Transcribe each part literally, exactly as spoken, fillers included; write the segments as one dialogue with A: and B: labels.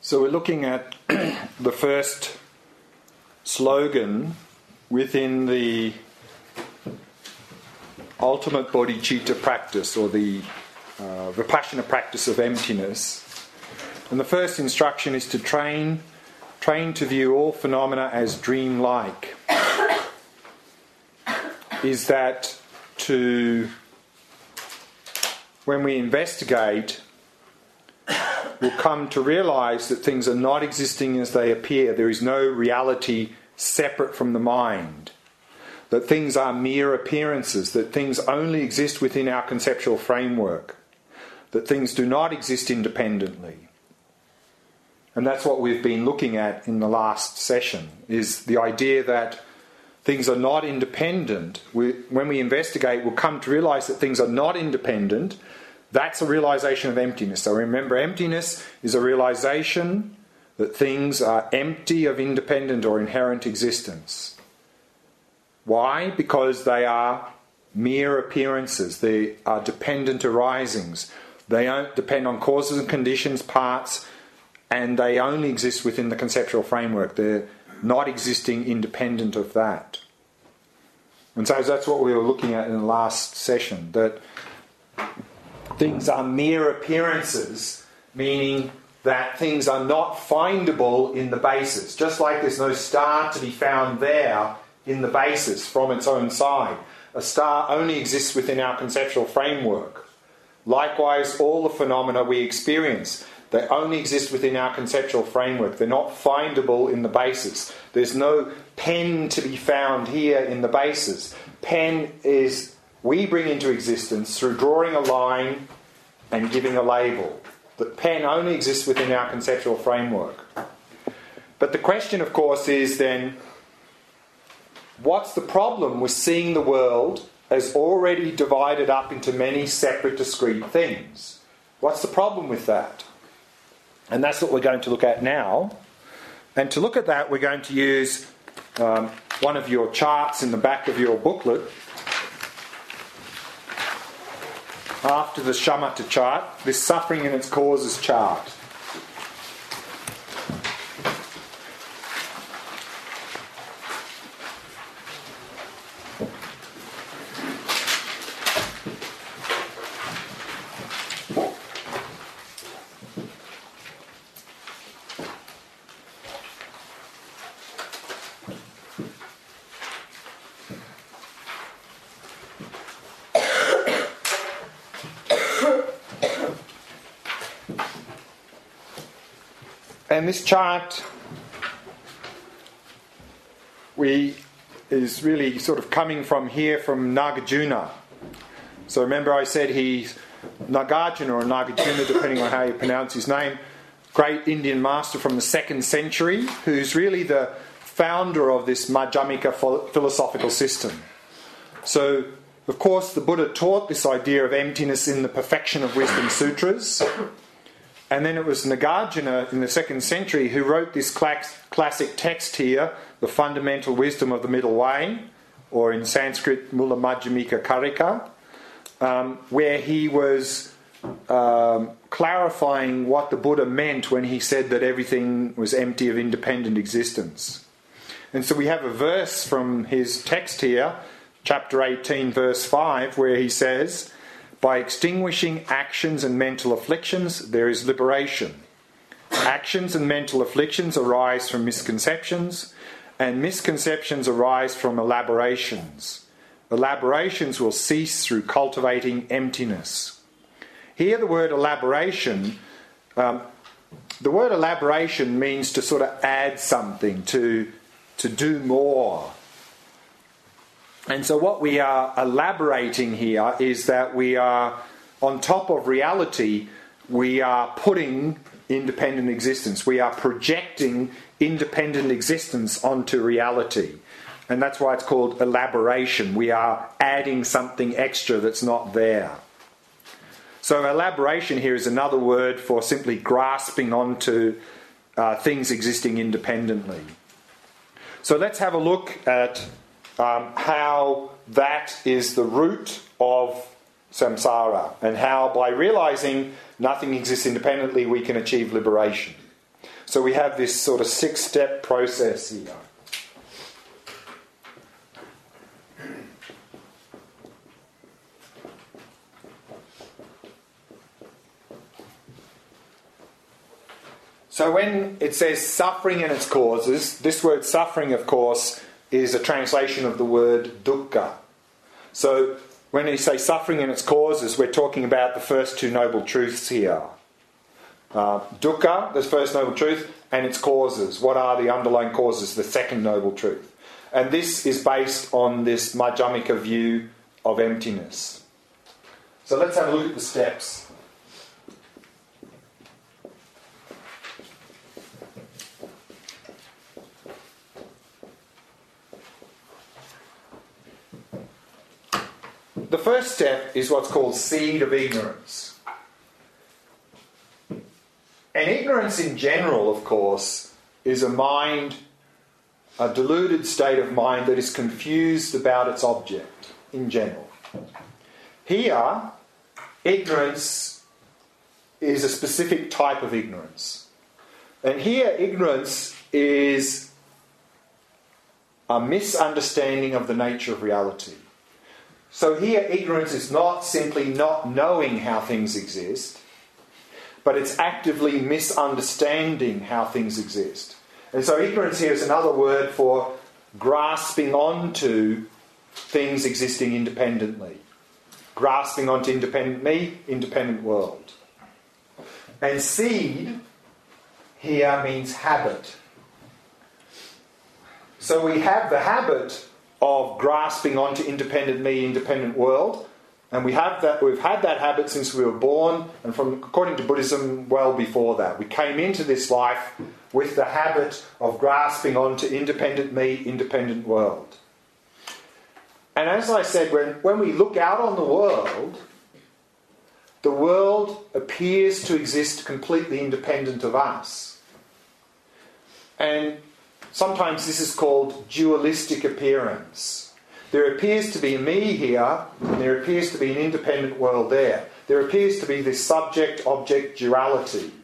A: So we're looking at the first slogan within the ultimate bodhicitta practice, or the uh, Vipassana practice of emptiness. And the first instruction is to train, train to view all phenomena as dream-like. Is that to, when we investigate, we'll come to realise that things are not existing as they appear. There is no reality separate from the mind. That things are mere appearances. That things only exist within our conceptual framework. That things do not exist independently. And that's what we've been looking at in the last session, is the idea that things are not independent. We, when we investigate, we'll come to realise that things are not independent. That's a realisation of emptiness. So remember, emptiness is a realisation that things are empty of independent or inherent existence. Why? Because they are mere appearances. They are dependent arisings. They don't depend on causes and conditions, parts, and they only exist within the conceptual framework. They're not existing independent of that. And so that's what we were looking at in the last session, that things are mere appearances, meaning that things are not findable in the basis. Just like there's no star to be found there in the basis from its own side. A star only exists within our conceptual framework. Likewise, all the phenomena we experience, they only exist within our conceptual framework. They're not findable in the basis. There's no pen to be found here in the basis. Pen is we bring into existence through drawing a line and giving a label. The pen only exists within our conceptual framework. But the question, of course, is then, what's the problem with seeing the world as already divided up into many separate, discrete things? What's the problem with that? And that's what we're going to look at now. And to look at that, we're going to use um, one of your charts in the back of your booklet. After the shamatha chart, this suffering and its causes chart. And this chart we is really sort of coming from here, from Nagarjuna. So remember I said he's Nagarjuna or Nagarjuna, depending on how you pronounce his name, great Indian master from the second century, who's really the founder of this Madhyamika philosophical system. So, of course, the Buddha taught this idea of emptiness in the Perfection of Wisdom Sutras. And then it was Nagarjuna in the second century who wrote this classic text here, the Fundamental Wisdom of the Middle Way, or in Sanskrit, Mula Madhyamika Karika, um, where he was um, clarifying what the Buddha meant when he said that everything was empty of independent existence. And so we have a verse from his text here, chapter eighteen, verse five, where he says, "By extinguishing actions and mental afflictions, there is liberation. Actions and mental afflictions arise from misconceptions, and misconceptions arise from elaborations. Elaborations will cease through cultivating emptiness." Here the word elaboration, um, the word elaboration means to sort of add something, to, to do more. And so what we are elaborating here is that we are, on top of reality, we are putting independent existence. We are projecting independent existence onto reality. And that's why it's called elaboration. We are adding something extra that's not there. So elaboration here is another word for simply grasping onto uh, things existing independently. So let's have a look at Um, how that is the root of samsara, and how by realising nothing exists independently we can achieve liberation. So we have this sort of six-step process here. So when it says suffering and its causes, this word suffering, of course, is a translation of the word dukkha. So when we say suffering and its causes, we're talking about the first two noble truths here. Uh, dukkha, the first noble truth, and its causes. What are the underlying causes? The second noble truth. And this is based on this Madhyamika view of emptiness. So let's have a look at the steps. The first step is what's called seed of ignorance. And ignorance in general, of course, is a mind, a deluded state of mind that is confused about its object in general. Here, ignorance is a specific type of ignorance. And here, ignorance is a misunderstanding of the nature of reality. So here, ignorance is not simply not knowing how things exist, but it's actively misunderstanding how things exist. And so ignorance here is another word for grasping onto things existing independently. Grasping onto independent me, independent world. And seed here means habit. So we have the habit of grasping onto independent me, independent world, and we have that. We've had that habit since we were born, and from according to Buddhism, well before that, we came into this life with the habit of grasping onto independent me, independent world. And as I said, when when we look out on the world, the world appears to exist completely independent of us, and sometimes this is called dualistic appearance. There appears to be me here, and there appears to be an independent world there. There appears to be this subject-object duality.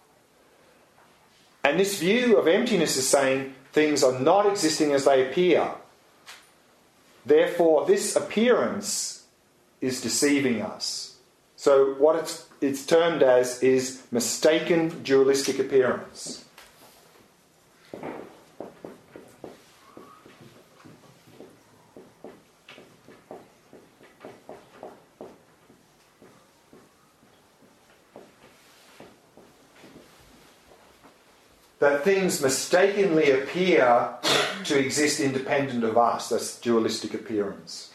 A: And this view of emptiness is saying things are not existing as they appear. Therefore, this appearance is deceiving us. So what it's, it's termed as is mistaken dualistic appearance. That things mistakenly appear to exist independent of us. That's dualistic appearance.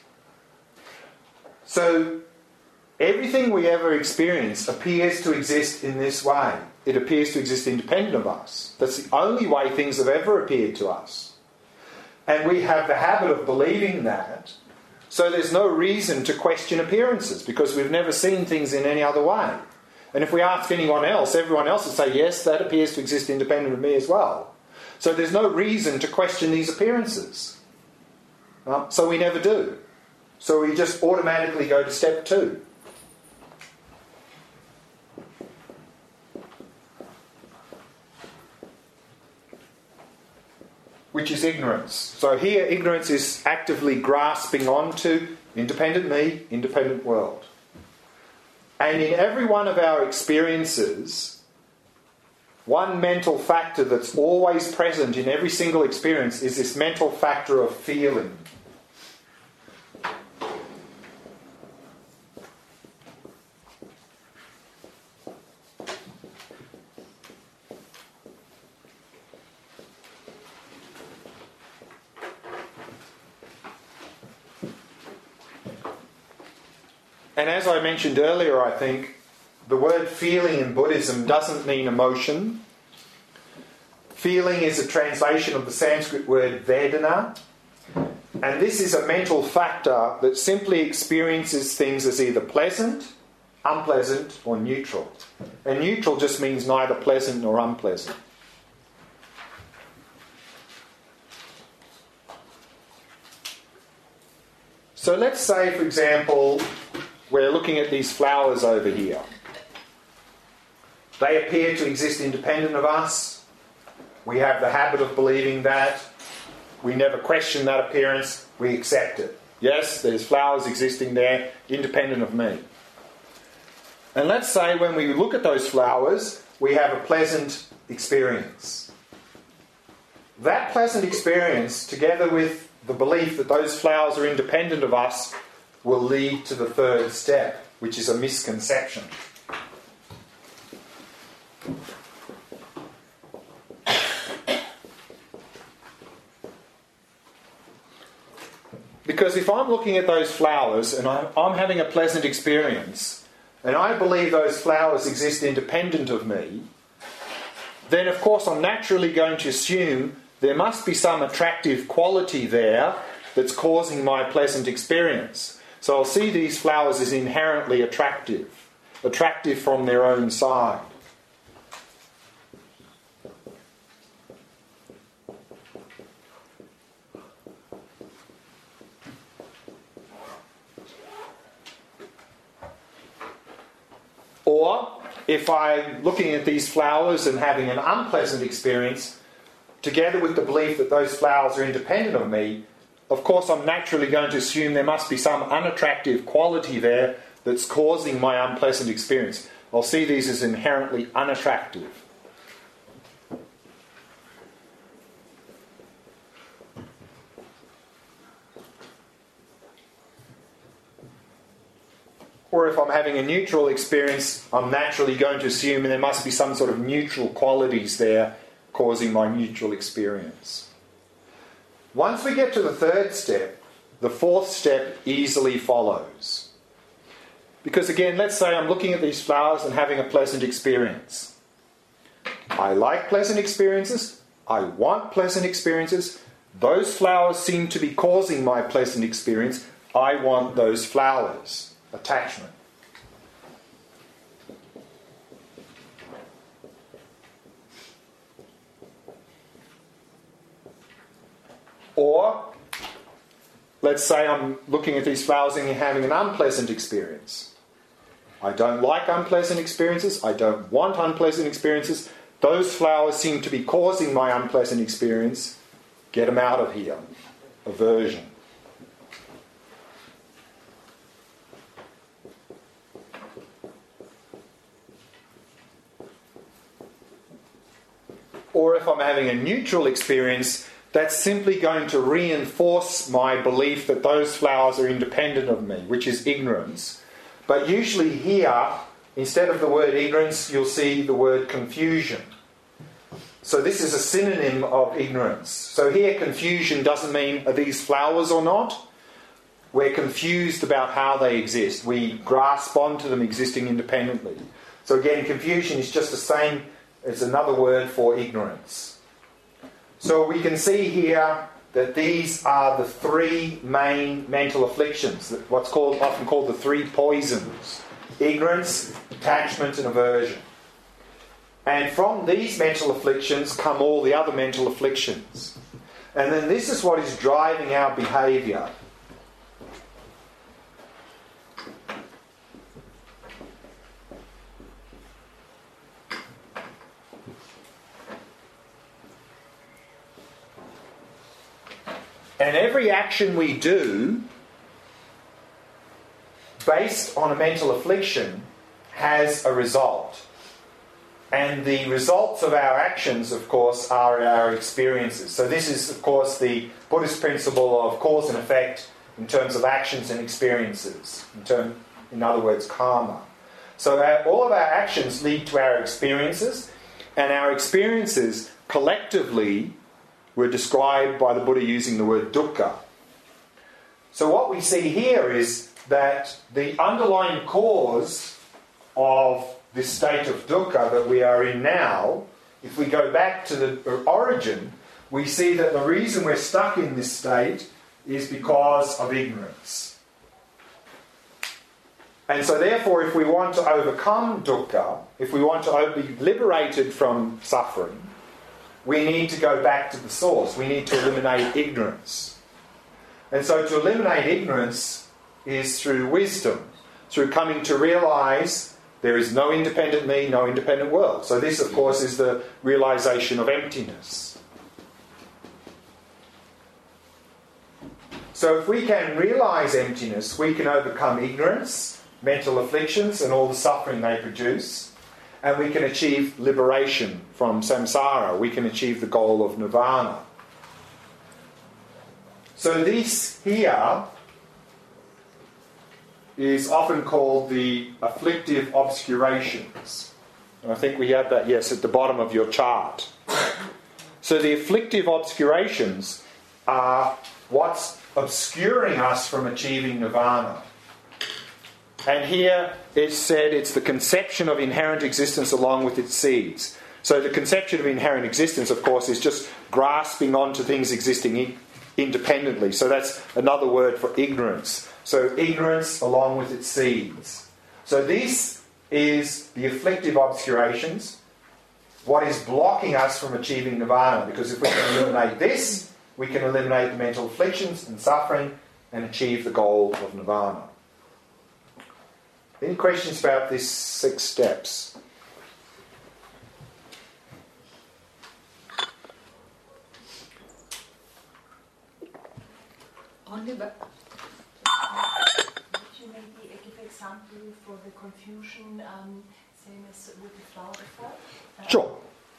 A: So everything we ever experience appears to exist in this way. It appears to exist independent of us. That's the only way things have ever appeared to us. And we have the habit of believing that. So there's no reason to question appearances because we've never seen things in any other way. And if we ask anyone else, everyone else will say, yes, that appears to exist independent of me as well. So there's no reason to question these appearances. Uh, so we never do. So we just automatically go to step two. Which is ignorance. So here ignorance is actively grasping onto independent me, independent world. And in every one of our experiences, one mental factor that's always present in every single experience is this mental factor of feeling. And as I mentioned earlier, I think, the word feeling in Buddhism doesn't mean emotion. Feeling is a translation of the Sanskrit word Vedana. And this is a mental factor that simply experiences things as either pleasant, unpleasant, or neutral. And neutral just means neither pleasant nor unpleasant. So let's say, for example, we're looking at these flowers over here. They appear to exist independent of us. we have the habit of believing that. We never question that appearance, we accept it. Yes, there's flowers existing there, independent of me. And let's say when we look at those flowers, we have a pleasant experience. That pleasant experience, together with the belief that those flowers are independent of us, will lead to the third step, which is a misconception. Because if I'm looking at those flowers and I'm, I'm having a pleasant experience, and I believe those flowers exist independent of me, then of course I'm naturally going to assume there must be some attractive quality there that's causing my pleasant experience. So I'll see these flowers as inherently attractive, attractive from their own side. Or, if I'm looking at these flowers and having an unpleasant experience, together with the belief that those flowers are independent of me, of course I'm naturally going to assume there must be some unattractive quality there that's causing my unpleasant experience. I'll see these as inherently unattractive. Or if I'm having a neutral experience, I'm naturally going to assume there must be some sort of neutral qualities there causing my neutral experience. Once we get to the third step, the fourth step easily follows. Because again, let's say I'm looking at these flowers and having a pleasant experience. I like pleasant experiences. I want pleasant experiences. Those flowers seem to be causing my pleasant experience. I want those flowers. Attachment. Or, let's say I'm looking at these flowers and having an unpleasant experience. I don't like unpleasant experiences. I don't want unpleasant experiences. Those flowers seem to be causing my unpleasant experience. Get them out of here. Aversion. Or if I'm having a neutral experience, that's simply going to reinforce my belief that those flowers are independent of me, which is ignorance. But usually here, instead of the word ignorance, you'll see the word confusion. So this is a synonym of ignorance. So here confusion doesn't mean are these flowers or not. We're confused about how they exist. We grasp onto them existing independently. So again, confusion is just the same. It's another word for ignorance. So we can see here that these are the three main mental afflictions, what's called often called the three poisons: ignorance, attachment, and aversion. And from these mental afflictions come all the other mental afflictions. And then this is what is driving our behaviour. And every action we do, based on a mental affliction, has a result. And the results of our actions, of course, are our experiences. So this is, of course, the Buddhist principle of cause and effect in terms of actions and experiences. In, term, in other words, karma. So our, all of our actions lead to our experiences, and our experiences collectively were described by the Buddha using the word dukkha. So what we see here is that the underlying cause of this state of dukkha that we are in now, if we go back to the origin, we see that the reason we're stuck in this state is because of ignorance. And so therefore, if we want to overcome dukkha, if we want to be liberated from suffering, we need to go back to the source. We need to eliminate ignorance. And so to eliminate ignorance is through wisdom, through coming to realise There is no independent me, no independent world. So this, of course, is the realization of emptiness. So if we can realize emptiness, we can overcome ignorance, mental afflictions, and all the suffering they produce, and we can achieve liberation from samsara. We can achieve the goal of nirvana. So this here is often called the afflictive obscurations. And I think we have that, yes, at the bottom of your chart. So the afflictive obscurations are what's obscuring us from achieving nirvana. And here it's said it's the conception of inherent existence along with its seeds. So the conception of inherent existence, of course, is just grasping onto things existing in- independently. So that's another word for ignorance. So ignorance along with its seeds. So this is the afflictive obscurations, what is blocking us from achieving nirvana. Because if we can eliminate this, we can eliminate the mental afflictions and suffering and achieve the goal of nirvana. Any questions about these six steps?
B: Only but
C: Would you maybe give an example for the confusion, um, same as with the flower before? Uh,
A: Sure.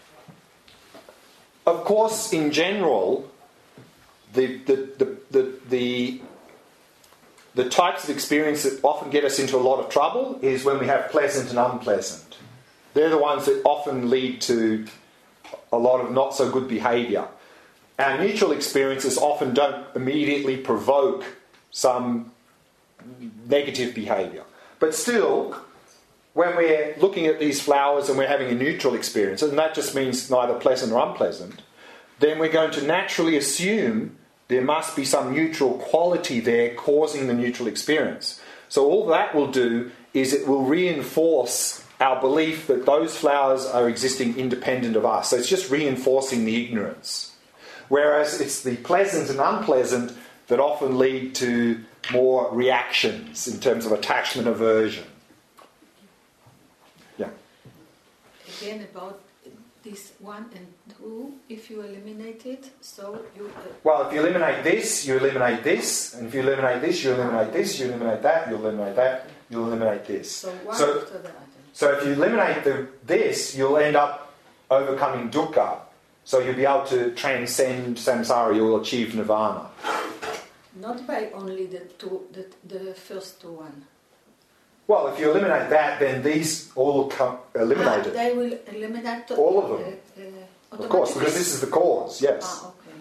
A: Of course, in general, the the, the, the, the the types of experience that often get us into a lot of trouble is when we have pleasant and unpleasant. They're the ones that often lead to a lot of not so good behaviour. Our neutral experiences often don't immediately provoke some negative behaviour. But still, when we're looking at these flowers and we're having a neutral experience, and that just means neither pleasant or unpleasant, then we're going to naturally assume there must be some neutral quality there causing the neutral experience. So all that will do is it will reinforce our belief that those flowers are existing independent of us. So it's just reinforcing the ignorance. Whereas it's the pleasant and unpleasant that often lead to more reactions in terms of attachment aversion. Yeah.
B: again about this one and two, if you eliminate it, so you... Uh,
A: well, if you eliminate this, you eliminate this, and if you eliminate this, you eliminate this, you eliminate that, you eliminate that, you eliminate this.
B: So one
A: so,
B: after the other.
A: So if you eliminate the, this, you'll end up overcoming dukkha. So you'll be able to transcend samsara, you'll achieve nirvana.
B: Not by only the two, the, the first two one.
A: Well, if you eliminate that, then these all come eliminated.
B: Ah, they will eliminate
A: all of them.
B: Uh, uh,
A: of course, because this is the cause. Yes.
B: Ah, okay.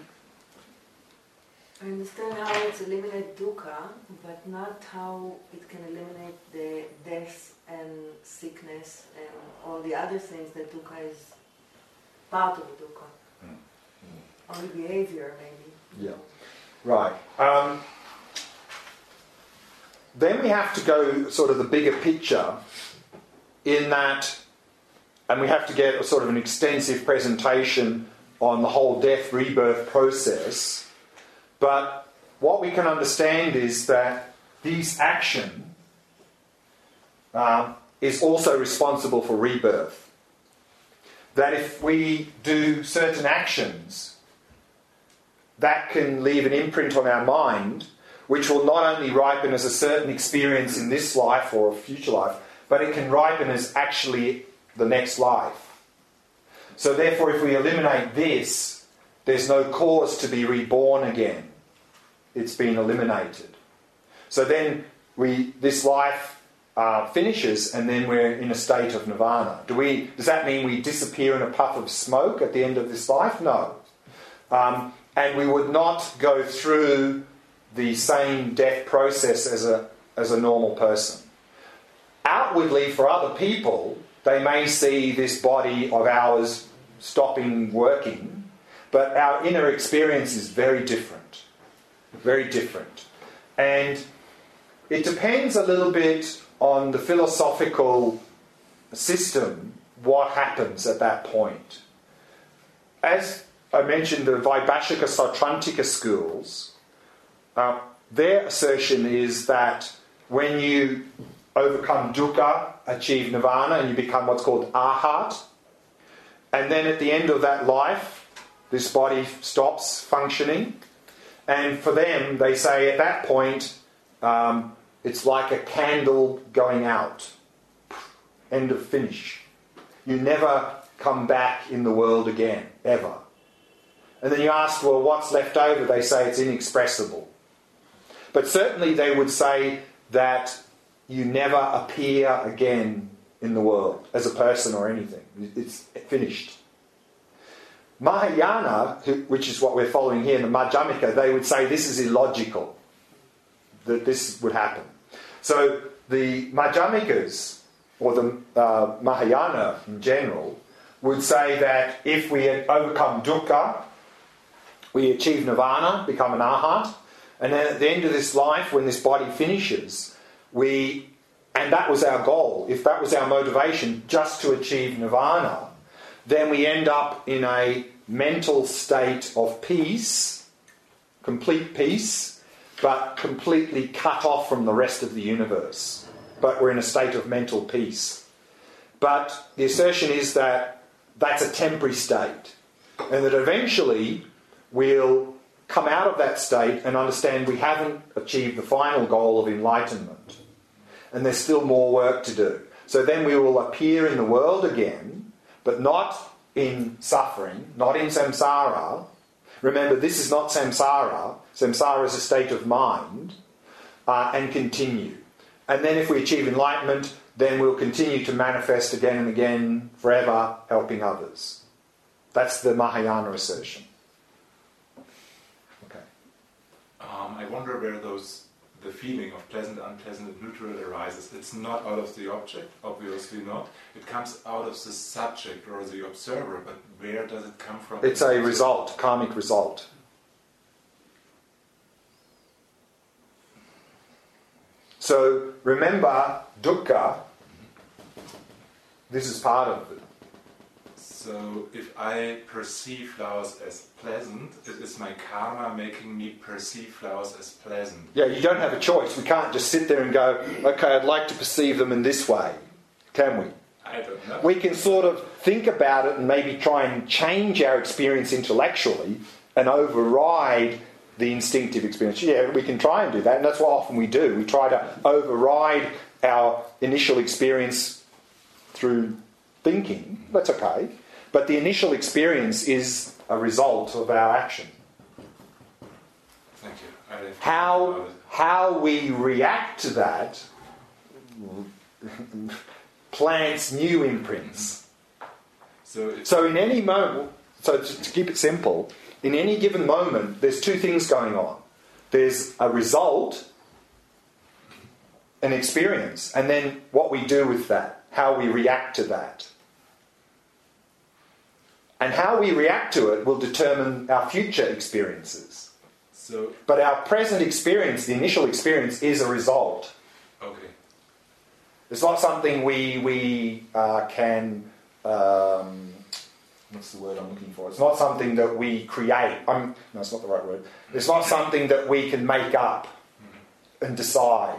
C: I understand how it's eliminate dukkha, but not how it can eliminate the death and sickness and all the other things that dukkha is part of dukkha. Mm. Only behavior, maybe.
A: Yeah. Right. Um, then we have to go sort of the bigger picture in that, and we have to get a sort of an extensive presentation on the whole death rebirth process. But what we can understand is that this action um, is also responsible for rebirth. That if we do certain actions, that can leave an imprint on our mind, which will not only ripen as a certain experience in this life or a future life, but it can ripen as actually the next life. So therefore, if we eliminate this, there's no cause to be reborn again. It's been eliminated. So then we this life uh, finishes, and then we're in a state of nirvana. Do we? Does that mean we disappear in a puff of smoke at the end of this life? No. Um, and we would not go through the same death process as a as a normal person. Outwardly, for other people, they may see this body of ours stopping working, but our inner experience is very different. Very different. And it depends a little bit on the philosophical system, what happens at that point. As I mentioned, the Vaibhashika Sautrantika schools, uh, their assertion is that when you overcome dukkha, achieve nirvana, and you become what's called arhat. And then at the end of that life, this body stops functioning. And for them, they say at that point, um, it's like a candle going out. End of finish. You never come back in the world again, ever. And then you ask, well, what's left over? They say it's inexpressible. But certainly they would say that you never appear again in the world as a person or anything. It's finished. Mahayana, which is what we're following here in the Madhyamika, they would say this is illogical, that this would happen. So the Madhyamikas, or the uh, Mahayana in general, would say that if we had overcome dukkha, we achieve nirvana, become an arhat, and then at the end of this life, when this body finishes, we, and that was our goal, if that was our motivation, just to achieve nirvana, then we end up in a mental state of peace, complete peace, but completely cut off from the rest of the universe. But we're in a state of mental peace. But the assertion is that that's a temporary state, and that eventually we'll come out of that state and understand we haven't achieved the final goal of enlightenment. And there's still more work to do. So then we will appear in the world again, but not in suffering, not in samsara. Remember, this is not samsara. Samsara is a state of mind, uh, and continue. And then if we achieve enlightenment, then we'll continue to manifest again and again, forever, helping others. That's the Mahayana assertion. Okay.
D: Um, I wonder where those the feeling of pleasant, unpleasant, and neutral arises. It's not out of the object, obviously not. It comes out of the subject or the observer, but where does it come from?
A: It's a result, karmic result. So remember, dukkha, this is part of it.
D: So if I perceive flowers as pleasant, it is my karma making me perceive flowers as pleasant.
A: Yeah, you don't have a choice. We can't just sit there and go, okay, I'd like to perceive them in this way. Can we?
D: I don't know.
A: We can sort of think about it and maybe try and change our experience intellectually and override the instinctive experience. Yeah, we can try and do that, and that's what often we do. We try to override our initial experience through thinking. That's okay. But the initial experience is a result of our action.
D: Thank you. I didn't
A: How,
D: think about it.
A: how we react to that plants new imprints.
D: So, if
A: So in any moment, so to, to keep it simple, in any given moment, there's two things going on. There's a result, an experience, and then what we do with that, how we react to that. And how we react to it will determine our future experiences.
D: so
A: But our present experience, the initial experience, is a result.
D: okay.
A: It's not something we we uh, can. Um, what's the word I'm looking for? It's not something that we create. I'm, no, it's not the right word. It's not something that we can make up and decide.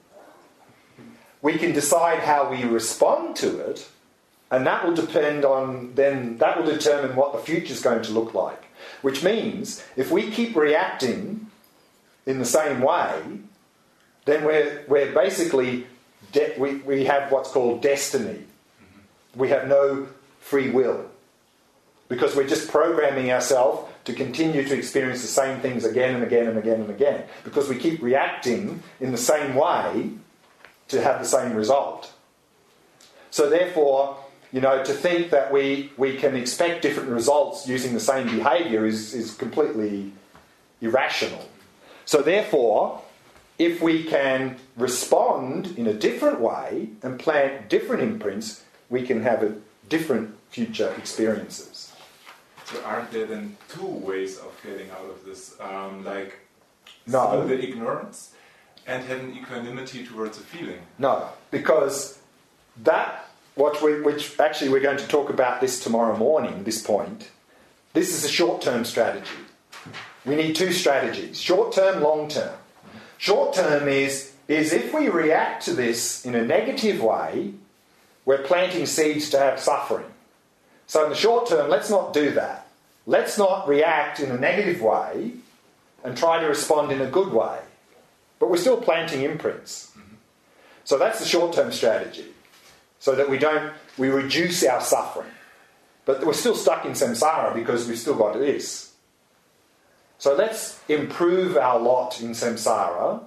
A: We can decide how we respond to it, and that will depend on then. That will determine what the future is going to look like. Which means, if we keep reacting in the same way, then we're we're basically. De- we, we have what's called destiny. We have no free will. Because we're just programming ourselves to continue to experience the same things again and again and again and again. Because we keep reacting in the same way to have the same result. So therefore, you know, to think that we, we can expect different results using the same behaviour is, is completely irrational. So therefore, if we can respond in a different way and plant different imprints, we can have a different future experiences.
D: So aren't there then two ways of getting out of this? Um, like
A: No.
D: through the ignorance and having equanimity towards a feeling.
A: No, because that, what we, which actually we're going to talk about this tomorrow morning, this point, this is a short-term strategy. We need two strategies, short-term, long-term. Short-term is is if we react to this in a negative way, we're planting seeds to have suffering. So in the short term, let's not do that. Let's not react in a negative way and try to respond in a good way. But we're still planting imprints. So that's the short-term strategy. So that we don't, we reduce our suffering. But we're still stuck in samsara because we've still got this. So let's improve our lot in samsara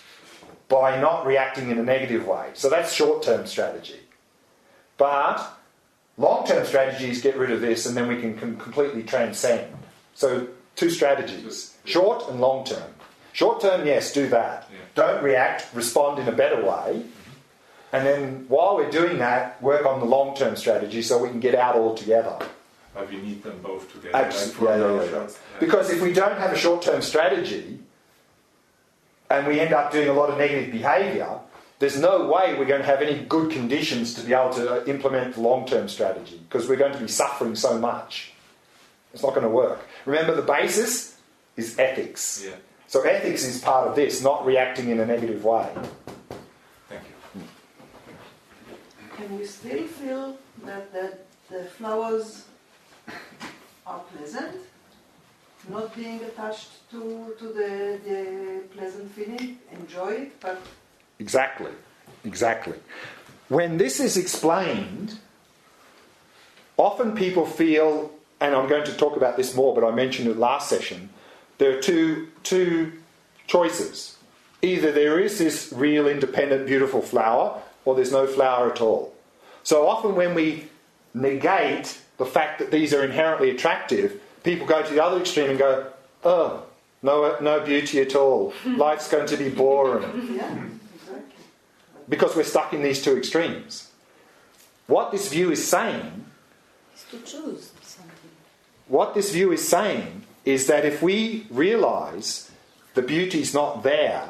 A: by not reacting in a negative way. So that's short-term strategy. But long-term strategy is get rid of this and then we can com- completely transcend. So two strategies, short and long-term. Short-term, yes, do that.
D: Yeah.
A: Don't react, respond in a better way. Mm-hmm. And then while we're doing that, work on the long-term strategy so we can get out altogether.
D: But we need them both together.
A: Absolutely.
D: Like
A: Yeah,
D: for
A: yeah,
D: our
A: yeah, yeah.
D: shots. Yeah.
A: Because if we don't have a short-term strategy and we end up doing a lot of negative behaviour, there's no way we're going to have any good conditions to be able to implement the long-term strategy because we're going to be suffering so much. It's not going to work. Remember, the basis is ethics.
D: Yeah.
A: So ethics is part of this, not reacting in a negative way.
D: Thank you.
E: Can we still feel that the, the flowers are pleasant? Not being attached to, to the, the pleasant feeling, enjoy it, but...
A: Exactly. Exactly. When this is explained, often people feel, and I'm going to talk about this more, but I mentioned it last session, there are two, two choices. Either there is this real, independent, beautiful flower, or there's no flower at all. So often when we negate the fact that these are inherently attractive, people go to the other extreme and go, oh, no, no beauty at all. Life's going to be boring.
E: Yeah, exactly.
A: Because we're stuck in these two extremes. What this view is saying,
B: Is to choose something.
A: what this view is saying is that if we realise the beauty's not there,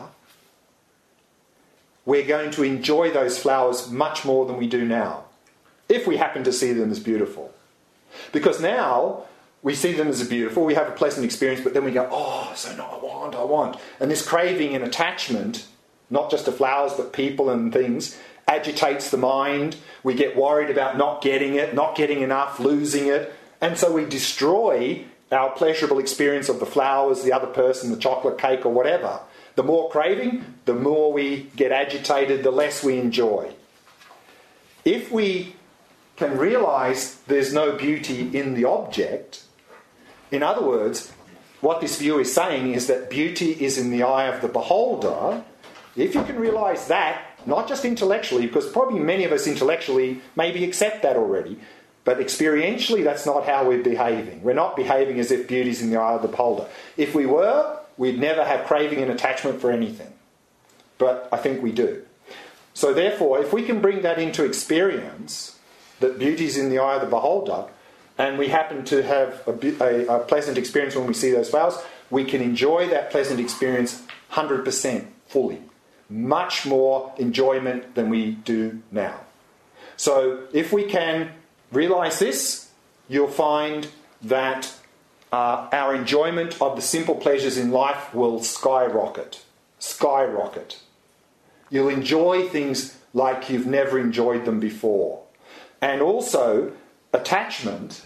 A: we're going to enjoy those flowers much more than we do now, if we happen to see them as beautiful. Because now we see them as beautiful, we have a pleasant experience, but then we go, oh, so no, I want, I want. And this craving and attachment, not just to flowers but people and things, agitates the mind. We get worried about not getting it, not getting enough, losing it. And so we destroy our pleasurable experience of the flowers, the other person, the chocolate cake or whatever. The more craving, the more we get agitated, the less we enjoy. If we can realise there's no beauty in the object, in other words, what this view is saying is that beauty is in the eye of the beholder. If you can realise that, not just intellectually, because probably many of us intellectually maybe accept that already, but experientially that's not how we're behaving. We're not behaving as if beauty's in the eye of the beholder. If we were, we'd never have craving and attachment for anything. But I think we do. So therefore, if we can bring that into experience, that beauty's in the eye of the beholder, and we happen to have a, a, a pleasant experience when we see those flowers, we can enjoy that pleasant experience one hundred percent fully. Much more enjoyment than we do now. So if we can realise this, you'll find that uh, our enjoyment of the simple pleasures in life will skyrocket. Skyrocket. You'll enjoy things like you've never enjoyed them before. And also, attachment,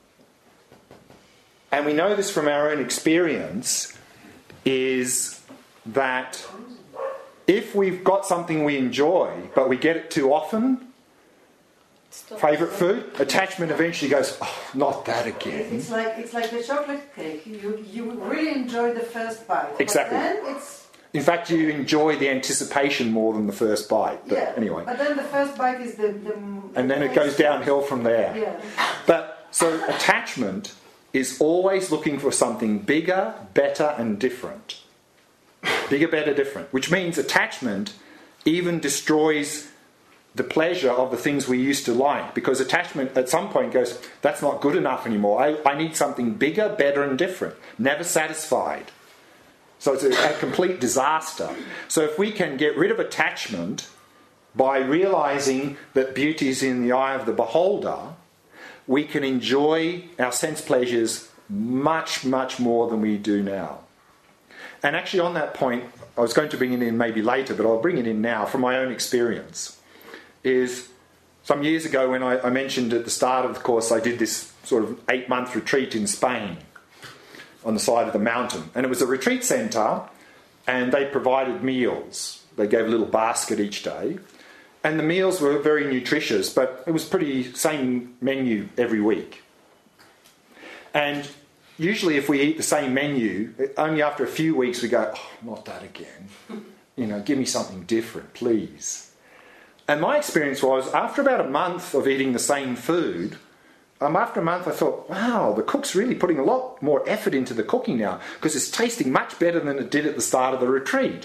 A: and we know this from our own experience, is that if we've got something we enjoy, but we get it too often,
B: Stop.
A: favourite food, attachment eventually goes, oh, not that again.
E: It's like it's like the chocolate cake. You you really enjoy the first bite.
A: Exactly.
E: But then it's
A: In fact, you enjoy the anticipation more than the first bite. But
E: yeah.
A: anyway.
E: But then the first bite is the, the
A: And then it goes downhill from there.
E: Yeah.
A: But so attachment is always looking for something bigger, better and different. Bigger, better, different. Which means attachment even destroys the pleasure of the things we used to like. Because attachment at some point goes, that's not good enough anymore. I, I need something bigger, better and different. Never satisfied. So it's a, a complete disaster. So if we can get rid of attachment by realising that beauty is in the eye of the beholder, we can enjoy our sense pleasures much, much more than we do now. And actually on that point, I was going to bring it in maybe later, but I'll bring it in now from my own experience, is some years ago when I, I mentioned at the start of the course I did this sort of eight-month retreat in Spain on the side of the mountain. And it was a retreat centre, and they provided meals. They gave a little basket each day. And the meals were very nutritious, but it was pretty same menu every week. And usually if we eat the same menu, only after a few weeks we go, oh, not that again. You know, give me something different, please. And my experience was, after about a month of eating the same food, um, after a month I thought, wow, the cook's really putting a lot more effort into the cooking now, because it's tasting much better than it did at the start of the retreat.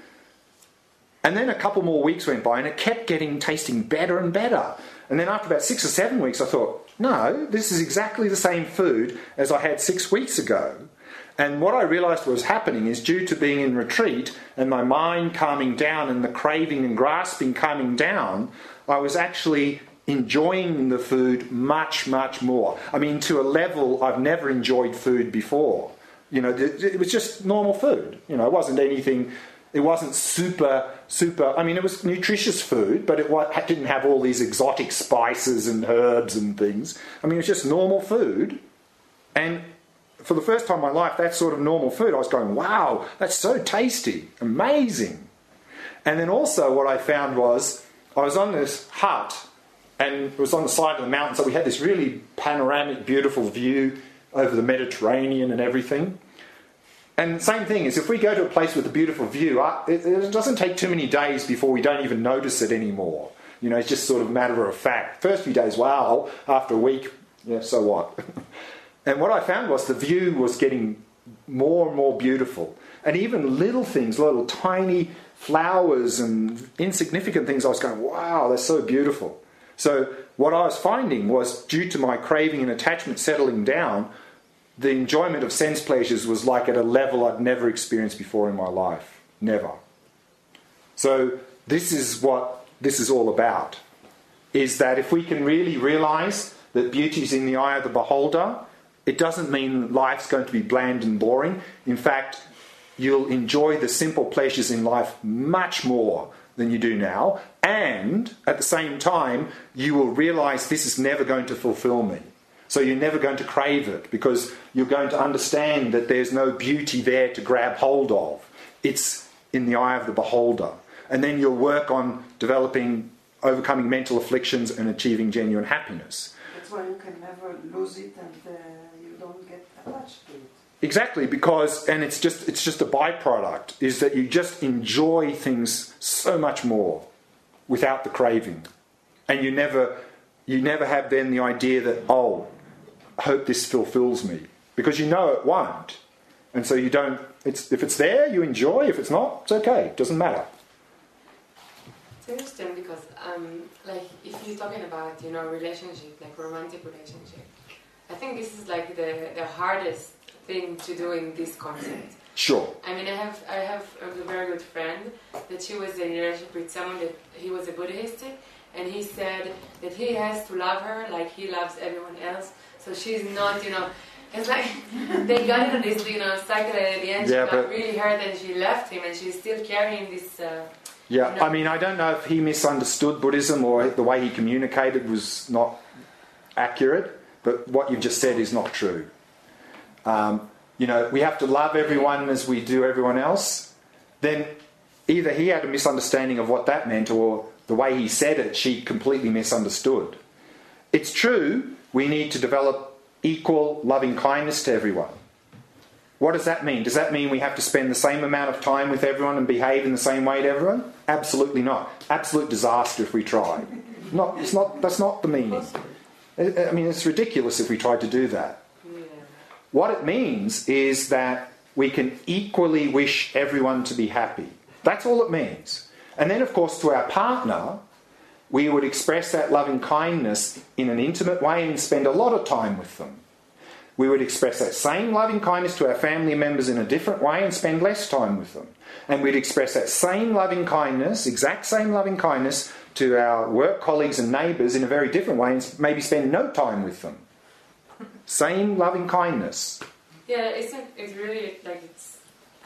A: And then a couple more weeks went by and it kept getting tasting better and better. And then after about six or seven weeks I thought, no, this is exactly the same food as I had six weeks ago. And what I realised was happening is, due to being in retreat and my mind calming down and the craving and grasping calming down, I was actually enjoying the food much, much more. I mean, to a level I've never enjoyed food before. You know, it was just normal food. You know, it wasn't anything... It wasn't super, super... I mean, it was nutritious food, but it didn't have all these exotic spices and herbs and things. I mean, it was just normal food. And for the first time in my life, that sort of normal food, I was going, wow, that's so tasty, amazing. And then also what I found was, I was on this hut, and it was on the side of the mountain, so we had this really panoramic, beautiful view over the Mediterranean and everything. And the same thing is, if we go to a place with a beautiful view, it, it doesn't take too many days before we don't even notice it anymore. You know, it's just sort of matter of fact. First few days, wow. After a week, yeah, so what? And what I found was the view was getting more and more beautiful. And even little things, little tiny flowers and insignificant things, I was going, wow, that's so beautiful. So what I was finding was, due to my craving and attachment settling down, the enjoyment of sense pleasures was like at a level I'd never experienced before in my life. Never. So this is what this is all about. Is that if we can really realise that beauty is in the eye of the beholder, it doesn't mean life's going to be bland and boring. In fact, you'll enjoy the simple pleasures in life much more than you do now. And at the same time, you will realise this is never going to fulfil me. So you're never going to crave it, because you're going to understand that there's no beauty there to grab hold of. It's in the eye of the beholder. And then you'll work on developing, overcoming mental afflictions and achieving genuine happiness.
E: That's why you can never lose it, and uh, you don't get attached to it.
A: Exactly, because, and it's just it's just a byproduct, is that you just enjoy things so much more without the craving. And you never you never have then the idea that, oh, I hope this fulfills me, because you know it won't. And so you don't, it's, if it's there, you enjoy. If it's not, it's okay. It doesn't matter.
F: It's interesting because, um, like, if you're talking about, you know, relationship, like romantic relationship, I think this is like the, the hardest thing to do in this concept.
A: Sure.
F: I mean, I have I have a very good friend that she was in a relationship with someone that he was a Buddhist, and he said that he has to love her like he loves everyone else. So she's not, you know, it's like they got into this, you know, cycle, and at the end
A: yeah,
F: she got really hurt and she left him, and she's still carrying this. Uh,
A: yeah,
F: you know,
A: I mean, I don't know if he misunderstood Buddhism or the way he communicated was not accurate, but what you've just said is not true. Um, you know, we have to love everyone as we do everyone else. Then either he had a misunderstanding of what that meant, or the way he said it, she completely misunderstood. It's true, we need to develop equal loving kindness to everyone. What does that mean? Does that mean we have to spend the same amount of time with everyone and behave in the same way to everyone? Absolutely not. Absolute disaster if we try. Not, it's not, that's not the meaning. I mean, it's ridiculous if we tried to do that. What it means is that we can equally wish everyone to be happy. That's all it means. And then, of course, to our partner, we would express that loving kindness in an intimate way and spend a lot of time with them. We would express that same loving kindness to our family members in a different way and spend less time with them. And we'd express that same loving kindness, exact same loving kindness, to our work colleagues and neighbours in a very different way and maybe spend no time with them. Same loving kindness.
F: Yeah, isn't it really like it's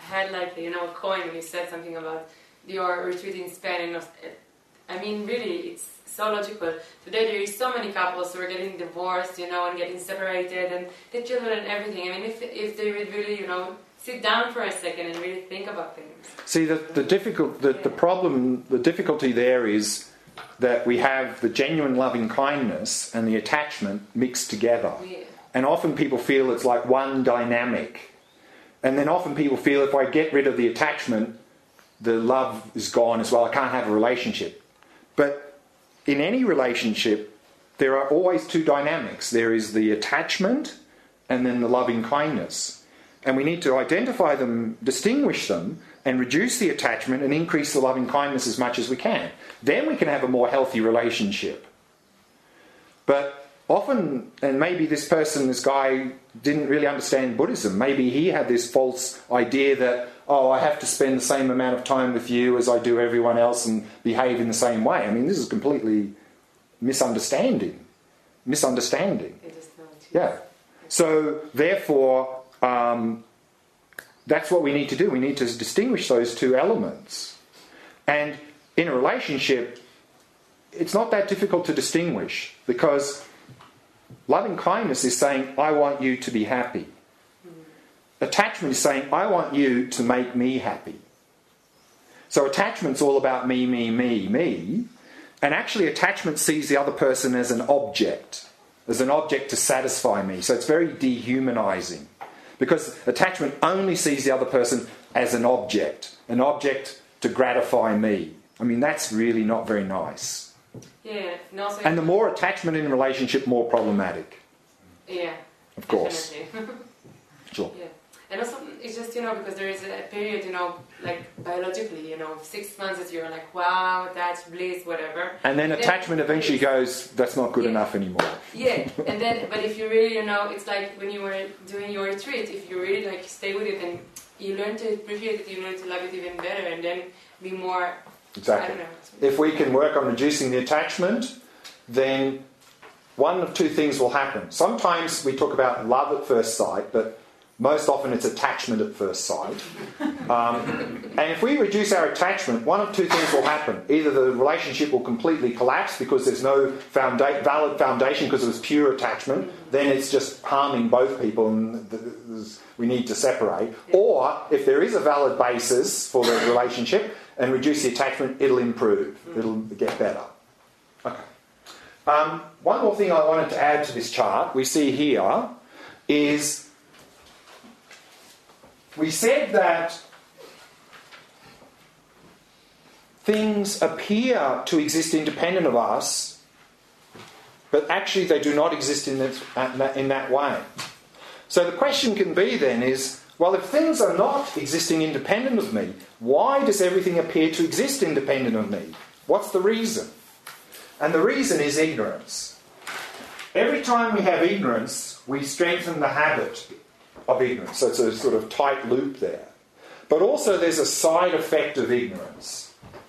F: had like you know a coin when you said something about your retreat in Spain. And I mean, really, it's so logical. Today there is so many couples who are getting divorced, you know, and getting separated, and the children and everything. I mean, if if they would really, you know, sit down for a second and really think about things.
A: See, the the difficult, the, the problem, the difficulty there is that we have the genuine loving kindness and the attachment mixed together.
F: Yeah.
A: And often people feel it's like one dynamic. And then often people feel if I get rid of the attachment, the love is gone as well. I can't have a relationship. But in any relationship, there are always two dynamics. There is the attachment and then the loving kindness. And we need to identify them, distinguish them, and reduce the attachment and increase the loving kindness as much as we can. Then we can have a more healthy relationship. But often, and maybe this person, this guy, didn't really understand Buddhism. Maybe he had this false idea that, oh, I have to spend the same amount of time with you as I do everyone else and behave in the same way. I mean, this is completely misunderstanding. Misunderstanding. Yeah. So, therefore, um, that's what we need to do. We need to distinguish those two elements. And in a relationship, it's not that difficult to distinguish, because loving kindness is saying, I want you to be happy. Attachment is saying, I want you to make me happy. So attachment's all about me, me, me, me. And actually attachment sees the other person as an object, as an object to satisfy me. So it's very dehumanizing. Because attachment only sees the other person as an object, an object to gratify me. I mean, that's really not very nice.
F: Yeah, and also...
A: And the more attachment in a relationship, more problematic.
F: Yeah.
A: Of course. Sure.
F: Yeah. And also, it's just, you know, because there is a period, you know, like biologically, you know, six months that you're like, wow, that's bliss, whatever.
A: And then
F: and
A: attachment
F: then,
A: eventually goes, that's not good
F: yeah.
A: enough anymore.
F: Yeah, and then, but if you really, you know, it's like when you were doing your retreat, if you really like stay with it and you learn to appreciate it, you learn to love it even better, and then be more,
A: exactly.
F: I don't know.
A: If we can work on reducing the attachment, then one of two things will happen. Sometimes we talk about love at first sight, but most often it's attachment at first sight. Um, and if we reduce our attachment, one of two things will happen. Either the relationship will completely collapse because there's no founda- valid foundation because it was pure attachment, then it's just harming both people and th- th- we need to separate. Or if there is a valid basis for the relationship and reduce the attachment, it'll improve. It'll get better. Okay. Um, one more thing I wanted to add to this chart we see here is we said that things appear to exist independent of us, but actually they do not exist in that, in that way. So the question can be then is, well, if things are not existing independent of me, why does everything appear to exist independent of me? What's the reason? And the reason is ignorance. Every time we have ignorance, we strengthen the habit of ignorance. So it's a sort of tight loop there. But also there's a side effect of ignorance.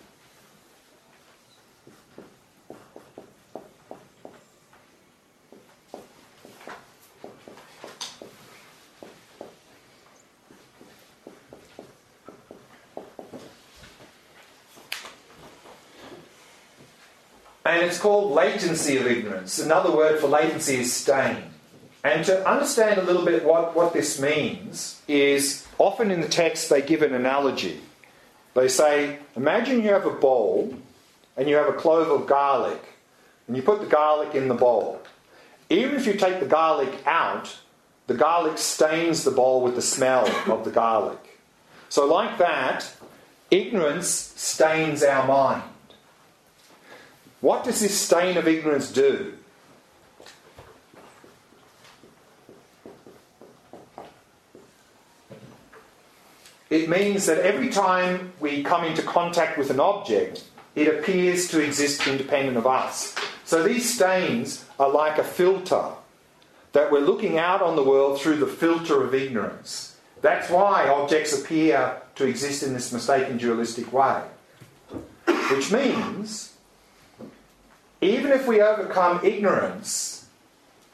A: And it's called latency of ignorance. Another word for latency is stain. And to understand a little bit what, what this means is, often in the text they give an analogy. They say, imagine you have a bowl and you have a clove of garlic and you put the garlic in the bowl. Even if you take the garlic out, the garlic stains the bowl with the smell of the garlic. So like that, ignorance stains our mind. What does this stain of ignorance do? It means that every time we come into contact with an object, it appears to exist independent of us. So these stains are like a filter that we're looking out on the world through the filter of ignorance. That's why objects appear to exist in this mistaken dualistic way. Which means, even if we overcome ignorance,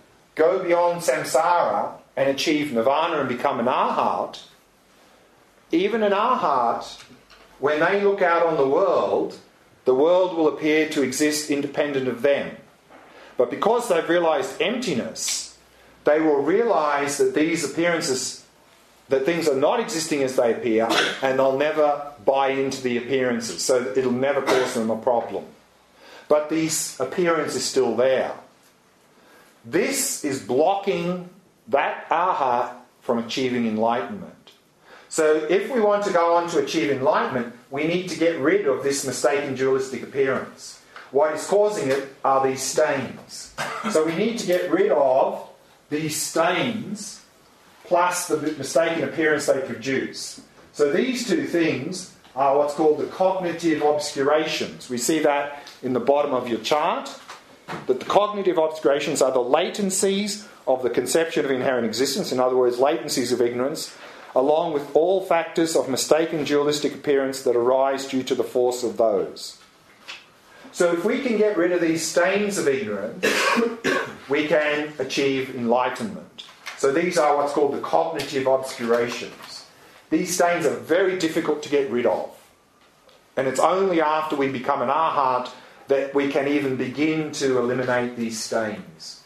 A: go beyond samsara and achieve nirvana and become an arhat, even in our heart, when they look out on the world, the world will appear to exist independent of them. But because they've realised emptiness, they will realise that these appearances, that things are not existing as they appear, and they'll never buy into the appearances, so it'll never cause them a problem. But this appearance is still there. This is blocking that aha from achieving enlightenment. So if we want to go on to achieve enlightenment, we need to get rid of this mistaken dualistic appearance. What is causing it are these stains. So we need to get rid of these stains plus the mistaken appearance they produce. So these two things are what's called the cognitive obscurations. We see that in the bottom of your chart, that the cognitive obscurations are the latencies of the conception of inherent existence, in other words, latencies of ignorance, along with all factors of mistaken dualistic appearance that arise due to the force of those. So if we can get rid of these stains of ignorance, we can achieve enlightenment. So these are what's called the cognitive obscurations. These stains are very difficult to get rid of. And it's only after we become an arhat that we can even begin to eliminate these stains.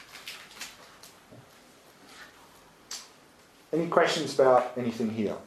A: Any questions about anything here?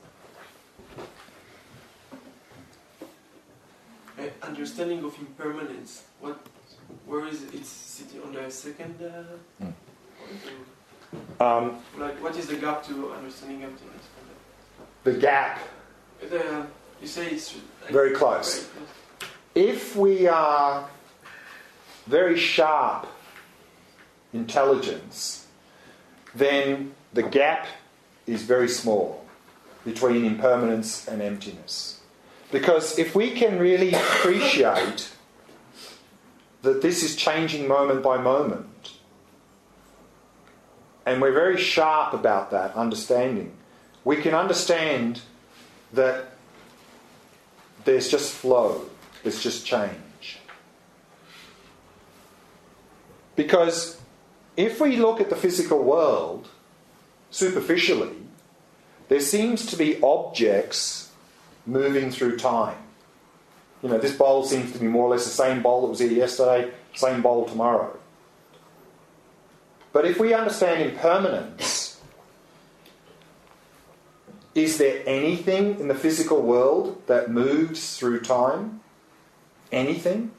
G: Uh, understanding of impermanence. What? Where is it? It's sitting on the second uh,
A: mm.
G: point?
A: Um,
G: like, what is the gap to understanding emptiness?
A: The gap.
G: The, you say it's like,
A: very close.
G: Very close.
A: If we are very sharp intelligence, then the gap is very small between impermanence and emptiness. Because if we can really appreciate that this is changing moment by moment, and we're very sharp about that understanding, we can understand that there's just flow, there's just change. Because if we look at the physical world superficially, there seems to be objects moving through time. You know, this bowl seems to be more or less the same bowl that was here yesterday, same bowl tomorrow. But if we understand impermanence, is there anything in the physical world that moves through time? Anything?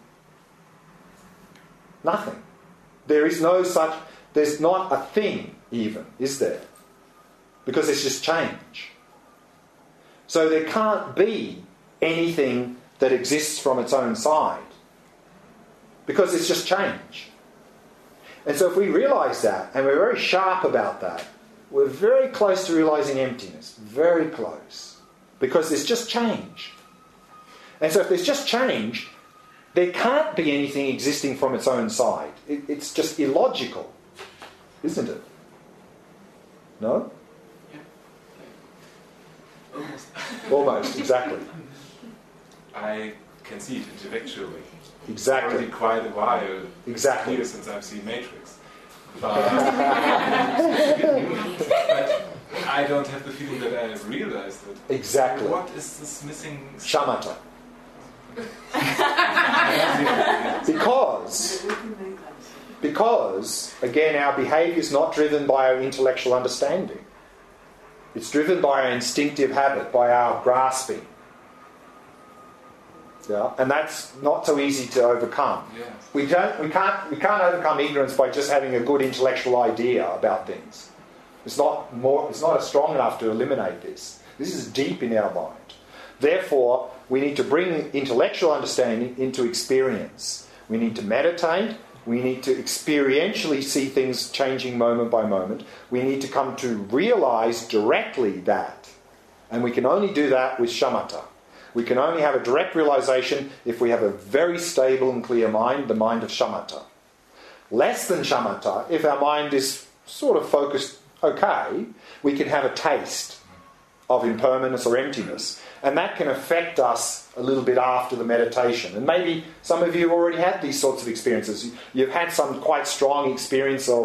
A: Nothing. There is no such, there's not a thing even, is there? Because it's just change. So there can't be anything that exists from its own side, because it's just change. And so if we realise that, and we're very sharp about that, we're very close to realising emptiness. Very close. Because there's just change. And so if there's just change, there can't be anything existing from its own side. It, it's just illogical, isn't it? No?
G: Almost.
A: Almost, exactly.
D: I can see it intellectually.
A: Exactly.
D: It's already quite a while.
A: Exactly.
D: Years since I've seen Matrix. But, but I don't have the feeling that I have realized it.
A: Exactly.
D: What is this missing?
A: Shamatha. Because, because, again, our behaviour is not driven by our intellectual understanding. It's driven by our instinctive habit, by our grasping. Yeah, and that's not so easy to overcome.
D: Yes.
A: We don't, we can't, we can't overcome ignorance by just having a good intellectual idea about things. It's not more, it's not strong enough to eliminate this. This is deep in our mind. Therefore, we need to bring intellectual understanding into experience. We need to meditate. We need to experientially see things changing moment by moment. We need to come to realise directly that. And we can only do that with shamatha. We can only have a direct realisation if we have a very stable and clear mind, the mind of shamatha. Less than shamatha, if our mind is sort of focused okay, we can have a taste of impermanence or emptiness. And that can affect us a little bit after the meditation. And maybe some of you already had these sorts of experiences. You've had some quite strong experience of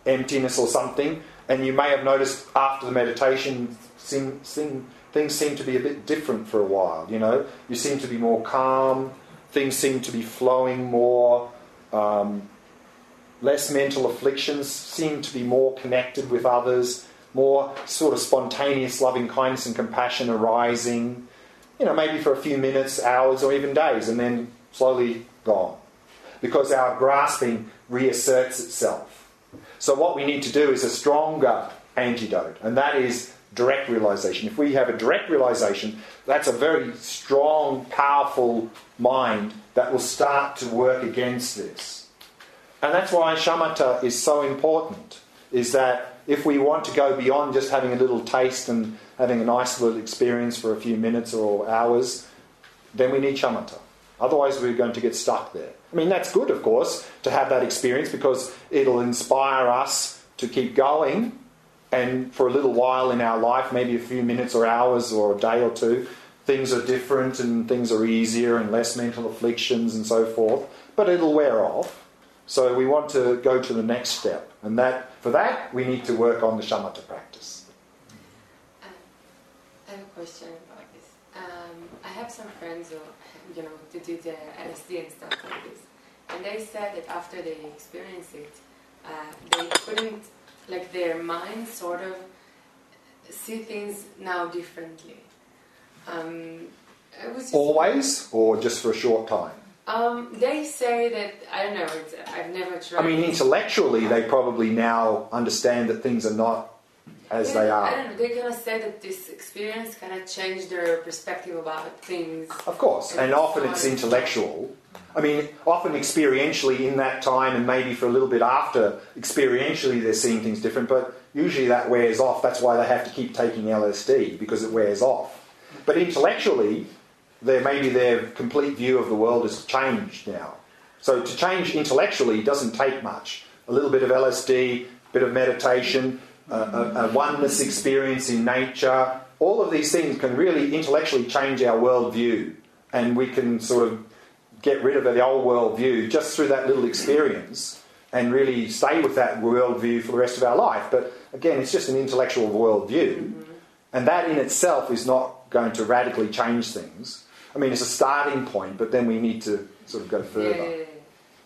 A: emptiness or something, and you may have noticed after the meditation seem, seem, things seem to be a bit different for a while, you know. You seem to be more calm, things seem to be flowing more, um, less mental afflictions, seem to be more connected with others, more sort of spontaneous loving kindness and compassion arising, you know, maybe for a few minutes, hours, or even days, and then slowly gone. Because our grasping reasserts itself. So what we need to do is a stronger antidote, and that is direct realization. If we have a direct realization, that's a very strong, powerful mind that will start to work against this. And that's why shamatha is so important, is that if we want to go beyond just having a little taste and having a nice little experience for a few minutes or hours, then we need shamatha. Otherwise we're going to get stuck there. I mean, that's good, of course, to have that experience because it'll inspire us to keep going, and for a little while in our life, maybe a few minutes or hours or a day or two, things are different and things are easier and less mental afflictions and so forth, but it'll wear off. So we want to go to the next step, and that for that we need to work on the shamatha practice.
F: Um, I have a question about this. Um, I have some friends who, you know, to do the L S D and stuff like this, and they said that after they experienced it, uh, they couldn't, like their mind sort of see things now differently. Um, it was just,
A: Always, or just for a short time?
F: Um, they say that, I don't know, it's, I've never tried.
A: I mean, intellectually, they probably now understand that things are not as
F: yeah,
A: they are.
F: I don't know, they're going to say that this experience kind of changed their perspective about things.
A: Of course, and often it's intellectual. I mean, often experientially in that time, and maybe for a little bit after, experientially they're seeing things different, but usually that wears off. That's why they have to keep taking L S D, because it wears off. But intellectually, their, maybe their complete view of the world has changed now. So to change intellectually doesn't take much. A little bit of L S D, a bit of meditation, a, a, a oneness experience in nature, all of these things can really intellectually change our worldview, and we can sort of get rid of the old worldview just through that little experience and really stay with that worldview for the rest of our life. But again, it's just an intellectual worldview, mm-hmm. and that in itself is not going to radically change things. I mean, it's a starting point, but then we need to sort of go further.
F: Yeah, yeah, yeah.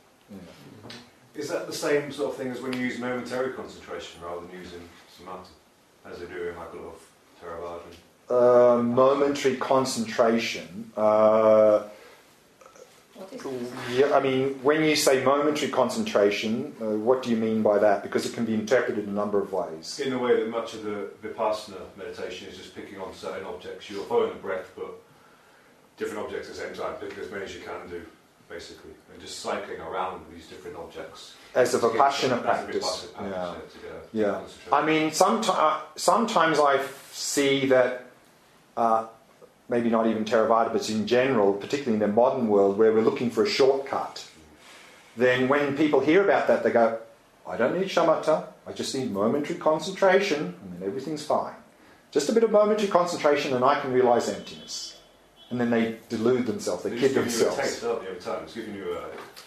A: Yeah.
H: Is that the same sort of thing as when you use momentary concentration rather than using samatha, as they do in like a lot of Theravada?
A: Uh, momentary concentration. Uh,
B: What is this?
A: yeah, I mean, when you say momentary concentration, uh, what do you mean by that? Because it can be interpreted in a number of ways.
H: In the way that much of the Vipassana meditation is just picking on certain objects. You're following the breath, but different objects at the same time, picking as many as you can do, basically. And just cycling around these different objects.
A: As a Vipassana
H: As a
A: practice.
H: Vipassana practice,
A: Yeah.
H: to get a
A: Yeah.
H: concentration.
A: I mean, someti- sometimes I f- see that, uh, maybe not even Theravada, but in general, particularly in the modern world, where we're looking for a shortcut, then when people hear about that, they go, I don't need shamatha, I just need momentary concentration, and then everything's fine. Just a bit of momentary concentration and I can realise emptiness. And then they delude themselves, they
H: They're
A: kid
H: just giving
A: themselves.
H: you a taste, aren't they, every time? It's giving you a,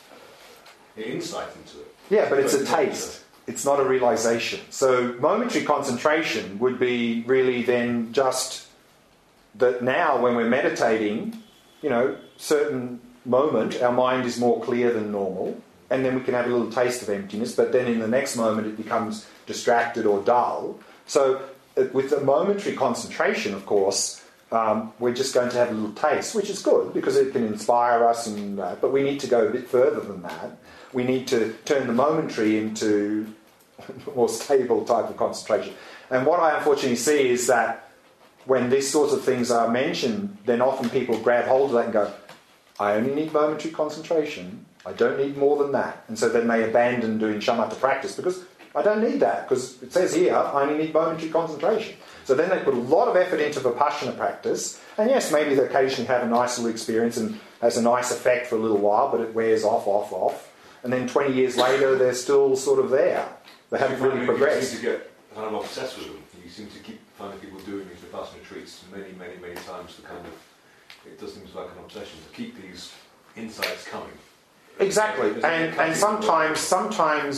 H: an insight into it.
A: Yeah, but it's a taste. It's not a realisation. So momentary concentration would be really then just that now when we're meditating, you know, certain moment our mind is more clear than normal, and then we can have a little taste of emptiness, but then in the next moment it becomes distracted or dull. So uh, with the momentary concentration, of course, um, we're just going to have a little taste, which is good because it can inspire us, and uh, but we need to go a bit further than that. We need to turn the momentary into a more stable type of concentration. And what I unfortunately see is that when these sorts of things are mentioned, then often people grab hold of that and go, I only need momentary concentration, I don't need more than that. And so then they abandon doing shamatha practice because I don't need that, because it says here I only need momentary concentration. So then they put a lot of effort into Vipassana practice, and yes, maybe they occasionally have a nice little experience and has a nice effect for a little while, but it wears off, off, off. And then twenty years later they're still sort of there. They haven't really progressed.
H: You seem to get kind of obsessed with them. You seem to keep finding people doing these Vipassana retreats many, many, many times to kind of, it does seem like an obsession to keep these insights coming.
A: Exactly. And and sometimes sometimes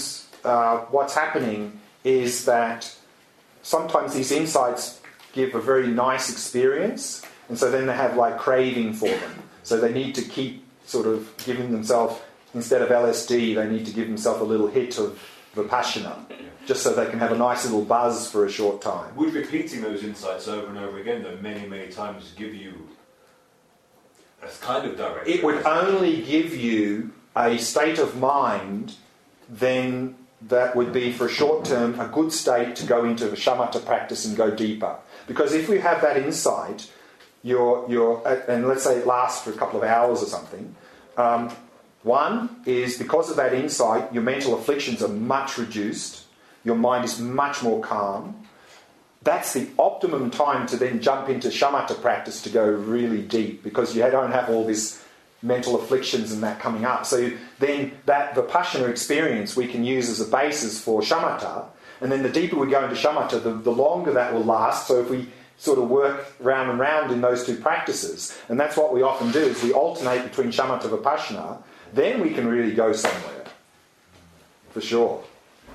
A: uh, what's happening is that sometimes these insights give a very nice experience, and so then they have like craving for them. So they need to keep sort of giving themselves, instead of L S D, they need to give themselves a little hit of Vipassana, just so they can have a nice little buzz for a short time.
H: Would repeating those insights over and over again, though, many, many times give you a kind of direction?
A: It would only give you a state of mind then that would be, for a short term, a good state to go into the shamatha practice and go deeper. Because if you have that insight, you're, you're, and let's say it lasts for a couple of hours or something, um, one is because of that insight, your mental afflictions are much reduced, your mind is much more calm. That's the optimum time to then jump into shamatha practice to go really deep, because you don't have all this mental afflictions and that coming up. So then that Vipassana experience we can use as a basis for shamatha, and then the deeper we go into shamatha, the, the longer that will last. So if we sort of work round and round in those two practices, and that's what we often do, is we alternate between shamatha and Vipassana, then we can really go somewhere, for sure.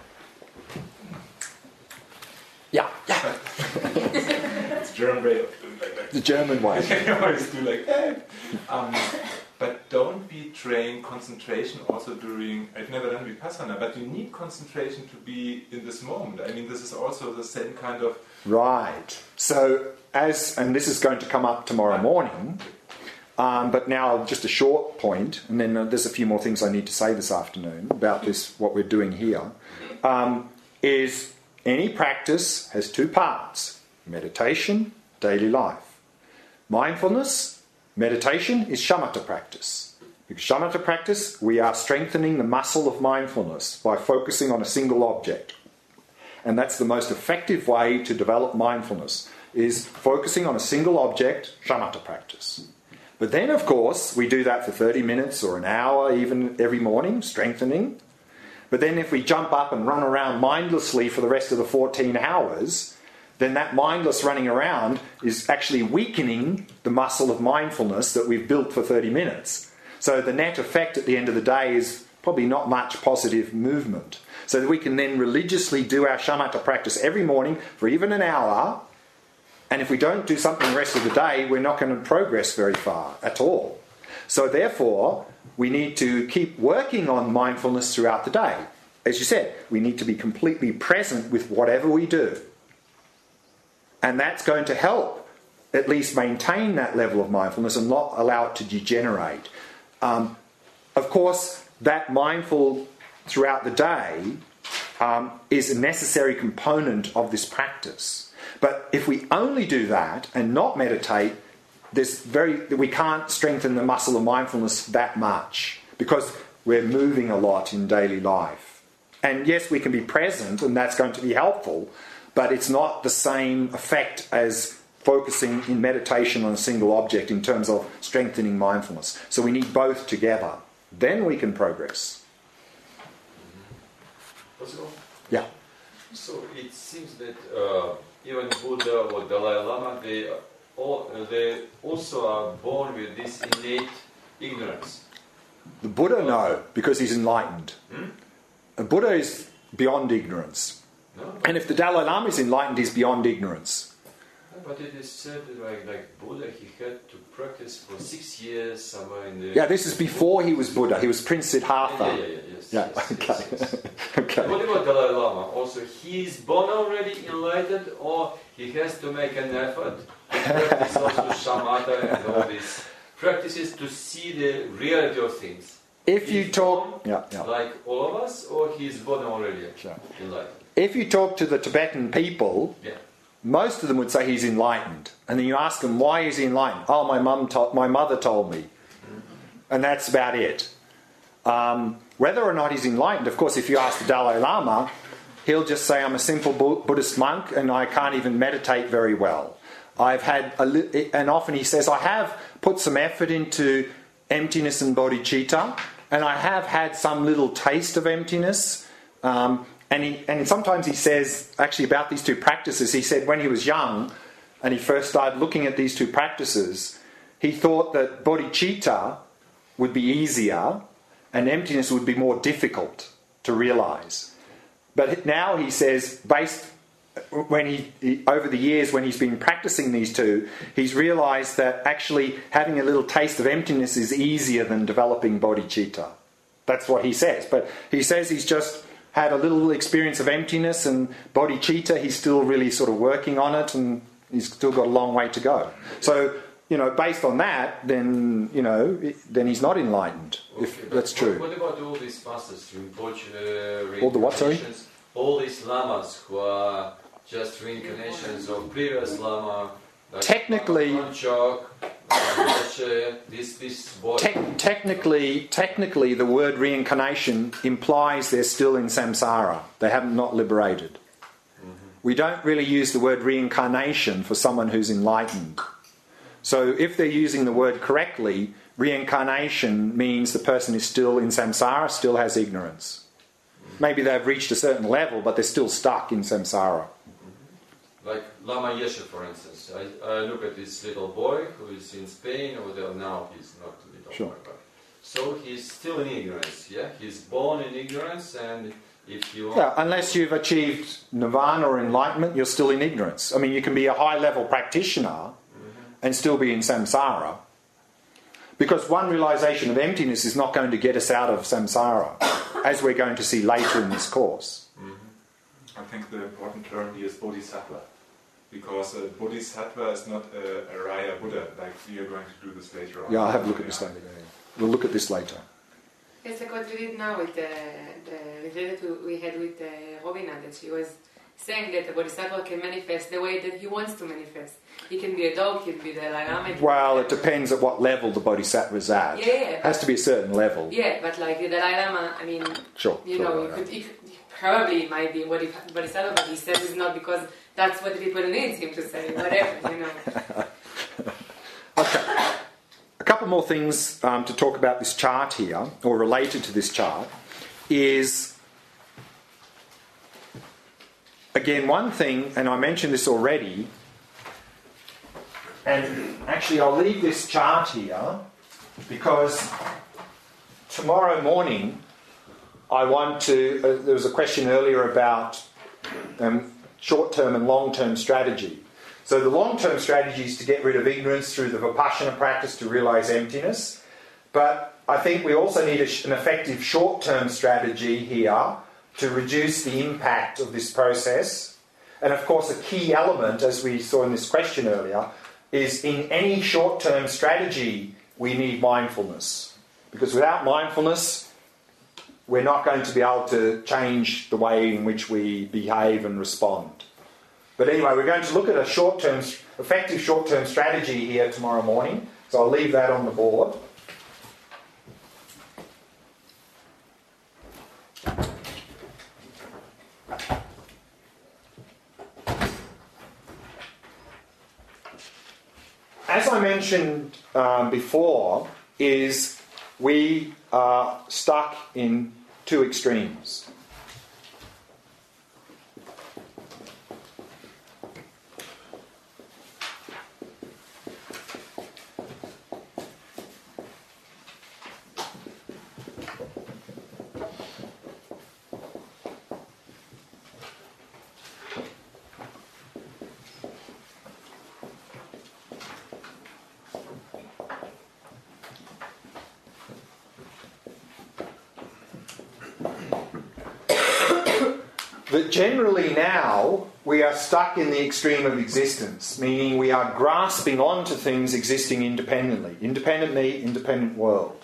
A: Yeah, yeah.
D: It's German way of doing like that.
A: The German way.
D: I always do like that. Um, but don't we train concentration also during, I've never done Vipassana, but you need concentration to be in this moment. I mean, this is also the same kind of...
A: Right. So, as, and this is going to come up tomorrow morning, um, but now just a short point, and then uh, there's a few more things I need to say this afternoon about this, what we're doing here, um, is any practice has two parts: meditation, daily life. Mindfulness, meditation is shamatha practice. Because shamatha practice, we are strengthening the muscle of mindfulness by focusing on a single object. And that's the most effective way to develop mindfulness, is focusing on a single object, shamatha practice. But then, of course, we do that for thirty minutes or an hour, even every morning, strengthening. But then if we jump up and run around mindlessly for the rest of the fourteen hours, then that mindless running around is actually weakening the muscle of mindfulness that we've built for thirty minutes. So the net effect at the end of the day is probably not much positive movement. So that we can then religiously do our shamatha practice every morning for even an hour, and if we don't do something the rest of the day, we're not going to progress very far at all. So therefore, we need to keep working on mindfulness throughout the day. As you said, we need to be completely present with whatever we do. And that's going to help at least maintain that level of mindfulness and not allow it to degenerate. Um, of course, that mindful throughout the day um, is a necessary component of this practice. But if we only do that and not meditate, there's very we can't strengthen the muscle of mindfulness that much, because we're moving a lot in daily life. And yes, we can be present, and that's going to be helpful, but it's not the same effect as focusing in meditation on a single object in terms of strengthening mindfulness. So we need both together. Then we can progress.
I: Possible?
A: Yeah.
I: So it seems that uh, even Buddha or Dalai Lama, they, all, uh, they also are born with this innate ignorance.
A: The Buddha, no, because he's enlightened.
I: Hmm?
A: The Buddha is beyond ignorance.
I: No?
A: And if the Dalai Lama is enlightened, he's beyond ignorance.
I: But it is said like, like Buddha, he had to practice for six years somewhere in the...
A: Yeah, this is before he was Buddha. He was Prince Siddhartha.
I: Yeah, yeah, yeah, yes.
A: Yeah,
I: yes,
A: okay.
I: Yes, yes.
A: Okay.
I: What about Dalai Lama? Also, he is born already enlightened, or he has to make an effort to practice also shamatha and all these practices to see the reality of things?
A: If you
I: He's
A: talk...
I: born
A: Yeah, yeah.
I: like all of us, or he is born already
A: Sure.
I: enlightened?
A: If you talk to the Tibetan people,
I: Yeah.
A: most of them would say he's enlightened. And then you ask them, why is he enlightened? Oh, my mum, to- my mother told me. And that's about it. Um, whether or not he's enlightened, of course, if you ask the Dalai Lama, he'll just say, I'm a simple Bu- Buddhist monk and I can't even meditate very well. I've had, a li- and often he says, I have put some effort into emptiness and bodhicitta, and I have had some little taste of emptiness. Um, and, he, and sometimes he says, actually about these two practices, he said when he was young and he first started looking at these two practices, he thought that bodhicitta would be easier and emptiness would be more difficult to realise. But now he says, based when he, he over the years when he's been practicing these two, he's realised that actually having a little taste of emptiness is easier than developing bodhicitta. That's what he says. But he says he's just had a little experience of emptiness, and bodhicitta, he's still really sort of working on it, and he's still got a long way to go. So, you know, based on that, then, you know, then he's not enlightened,
I: Okay,
A: if that's true.
I: What, what about all these masters, Rinpoche, uh,
A: All the what, sorry?
I: reincarnations, all these lamas who are just reincarnations of previous lama, like
A: Technically-
I: Konchak, Rinpoche, this this boy.
A: Te- technically, technically, the word reincarnation implies they're still in samsara. They haven't not liberated.
I: Mm-hmm.
A: We don't really use the word reincarnation for someone who's enlightened. So if they're using the word correctly, reincarnation means the person is still in samsara, still has ignorance. Maybe they've reached a certain level, but they're still stuck in samsara.
I: Like Lama Yeshe, for instance. I, I look at this little boy who is in Spain, or there now he's not a little
A: Sure.
I: boy, but so he's still in ignorance. Yeah, he's born in ignorance, and if you
A: Yeah, unless you've achieved nirvana or enlightenment, you're still in ignorance. I mean, you can be a high-level practitioner and still be in samsara. Because one realization of emptiness is not going to get us out of samsara, as we're going to see later in this course.
D: I think the important term here is bodhisattva, because a bodhisattva is not a, a Raya Buddha, like we are going to do this later on.
A: Yeah, I'll have a look at this later. We'll look at this later.
F: It's like what we did now with the, the retreat that we had with uh, Robina, that she was saying that the bodhisattva can manifest the way that he wants to manifest. He can be a dog, he can be the Dalai Lama.
A: Well, it depends at what level the bodhisattva's at.
F: Yeah, yeah.
A: It has to be a certain level.
F: Yeah, but like the Dalai Lama, I mean,
A: Sure.
F: you
A: sure,
F: know,
A: right,
F: you could, you could probably it might be bodhi- bodhisattva, but he says it's not because that's what the people need him to say, whatever, you know.
A: Okay. A couple more things um, to talk about this chart here, or related to this chart, is, again, one thing, and I mentioned this already, and actually I'll leave this chart here because tomorrow morning I want to, uh, there was a question earlier about um, short-term and long-term strategy. So the long-term strategy is to get rid of ignorance through the Vipassana practice to realise emptiness. But I think we also need a, an effective short-term strategy here to reduce the impact of this process. And of course a key element, as we saw in this question earlier, is in any short-term strategy we need mindfulness. Because without mindfulness we're not going to be able to change the way in which we behave and respond. But anyway, we're going to look at a short-term, effective short-term strategy here tomorrow morning. So I'll leave that on the board. As I mentioned um, before, is we are stuck in two extremes. That generally now we are stuck in the extreme of existence, meaning we are grasping onto things existing independently. Independent me, independent world.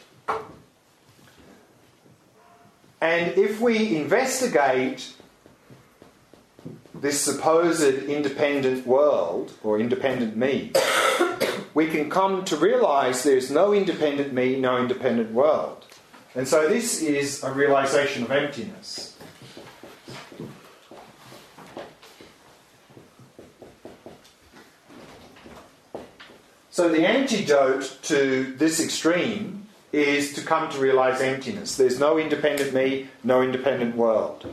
A: And if we investigate this supposed independent world, or independent me, we can come to realise there's no independent me, no independent world. And so this is a realisation of emptiness. So the antidote to this extreme is to come to realise emptiness. There's no independent me, no independent world.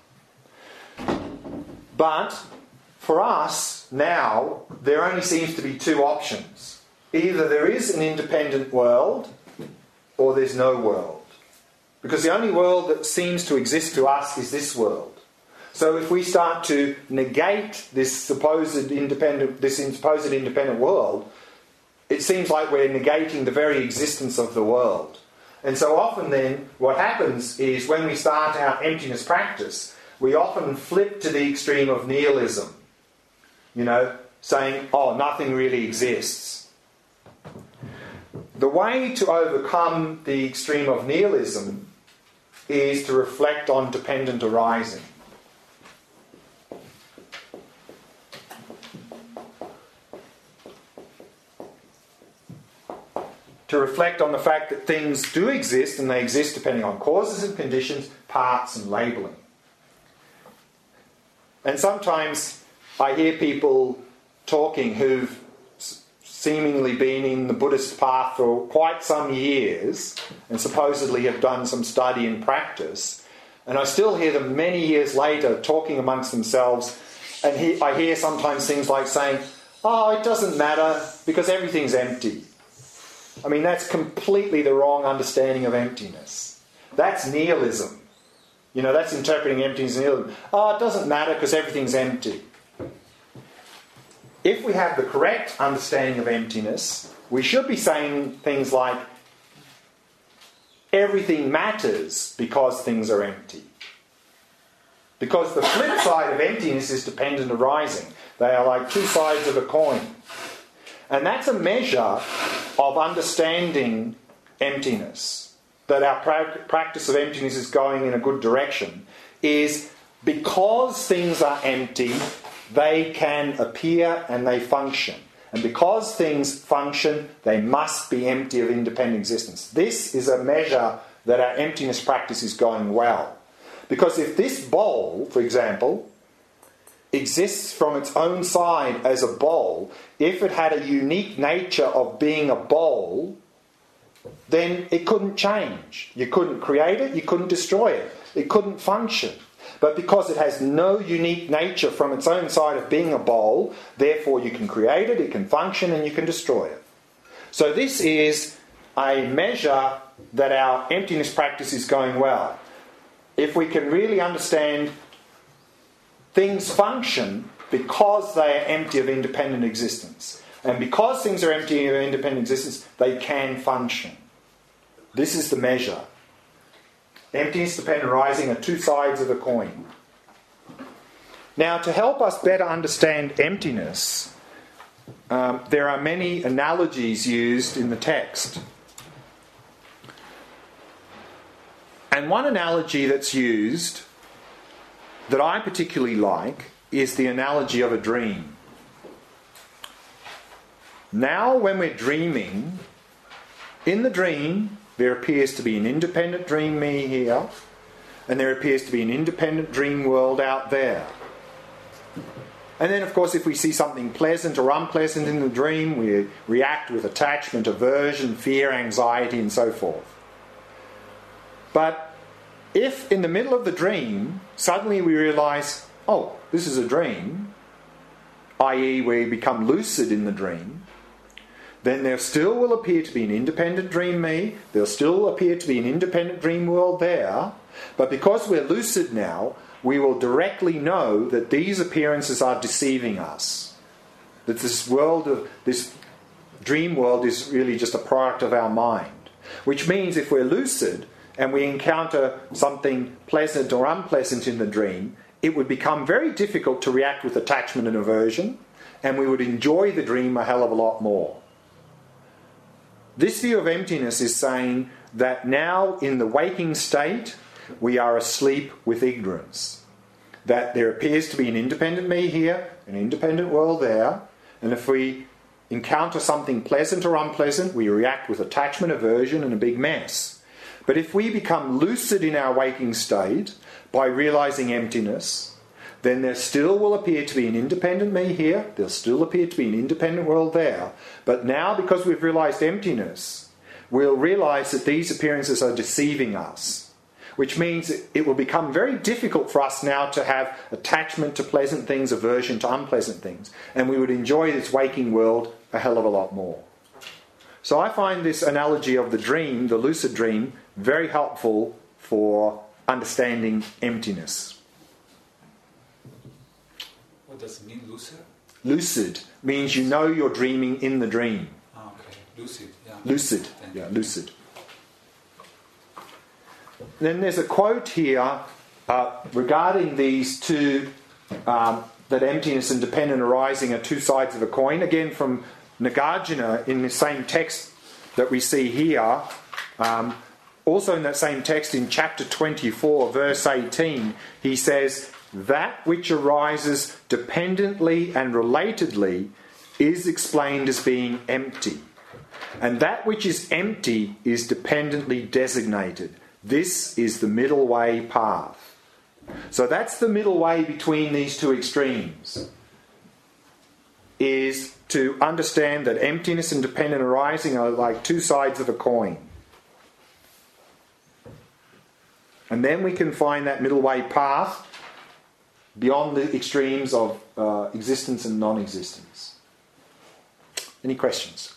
A: But for us now, there only seems to be two options. Either there is an independent world or there's no world. Because the only world that seems to exist to us is this world. So if we start to negate this supposed independent, this supposed independent world, it seems like we're negating the very existence of the world. And so often then, what happens is when we start our emptiness practice, we often flip to the extreme of nihilism. You know, saying, oh, nothing really exists. The way to overcome the extreme of nihilism is to reflect on dependent arising. To reflect on the fact that things do exist, and they exist depending on causes and conditions, parts and labelling. And sometimes I hear people talking who've seemingly been in the Buddhist path for quite some years and supposedly have done some study and practice, and I still hear them many years later talking amongst themselves, and he, I hear sometimes things like saying, oh, it doesn't matter because everything's empty. I mean, that's completely the wrong understanding of emptiness. That's nihilism. You know, that's interpreting emptiness as nihilism. Oh, it doesn't matter because everything's empty. If we have the correct understanding of emptiness, we should be saying things like, everything matters because things are empty. Because the flip side of emptiness is dependent arising. They are like two sides of a coin. And that's a measure of understanding emptiness, that our pra- practice of emptiness is going in a good direction, is because things are empty, they can appear and they function. And because things function, they must be empty of independent existence. This is a measure that our emptiness practice is going well. Because if this bowl, for example, exists from its own side as a bowl, if it had a unique nature of being a bowl, then it couldn't change. You couldn't create it, you couldn't destroy it. It couldn't function. But because it has no unique nature from its own side of being a bowl, therefore you can create it, it can function, and you can destroy it. So this is a measure that our emptiness practice is going well. If we can really understand things function because they are empty of independent existence. And because things are empty of independent existence, they can function. This is the measure. Emptiness, dependent arising are two sides of a coin. Now, to help us better understand emptiness, um, there are many analogies used in the text. And one analogy that's used that I particularly like is the analogy of a dream. Now, when we're dreaming, in the dream, there appears to be an independent dream me here, and there appears to be an independent dream world out there. And then, of course, if we see something pleasant or unpleasant in the dream, we react with attachment, aversion, fear, anxiety, and so forth. But if in the middle of the dream, suddenly we realise, oh, this is a dream, that is we become lucid in the dream, then there still will appear to be an independent dream me, there'll still appear to be an independent dream world there, but because we're lucid now, we will directly know that these appearances are deceiving us. That this world of this dream world is really just a product of our mind. Which means if we're lucid and we encounter something pleasant or unpleasant in the dream, it would become very difficult to react with attachment and aversion, and we would enjoy the dream a hell of a lot more. This view of emptiness is saying that now in the waking state, we are asleep with ignorance. That there appears to be an independent me here, an independent world there, and if we encounter something pleasant or unpleasant, we react with attachment, aversion, and a big mess. But if we become lucid in our waking state by realising emptiness, then there still will appear to be an independent me here, there'll still appear to be an independent world there, but now because we've realised emptiness, we'll realise that these appearances are deceiving us, which means it will become very difficult for us now to have attachment to pleasant things, aversion to unpleasant things, and we would enjoy this waking world a hell of a lot more. So I find this analogy of the dream, the lucid dream, very helpful for understanding emptiness.
J: what does it mean, lucid?
A: Lucid means you know you're dreaming in the dream.
J: Oh, okay, lucid, yeah.
A: Lucid,
J: Thank
A: yeah,
J: you.
A: lucid. Then there's a quote here uh, regarding these two, um, that emptiness and dependent arising are two sides of a coin. Again, from Nagarjuna in the same text that we see here. Um, also in that same text in chapter twenty-four, verse eighteen, he says, that which arises dependently and relatedly is explained as being empty. And that which is empty is dependently designated. This is the middle way path. So that's the middle way between these two extremes, is to understand that emptiness and dependent arising are like two sides of a coin. And then we can find that middle way path beyond the extremes of uh, existence and non-existence. Any questions?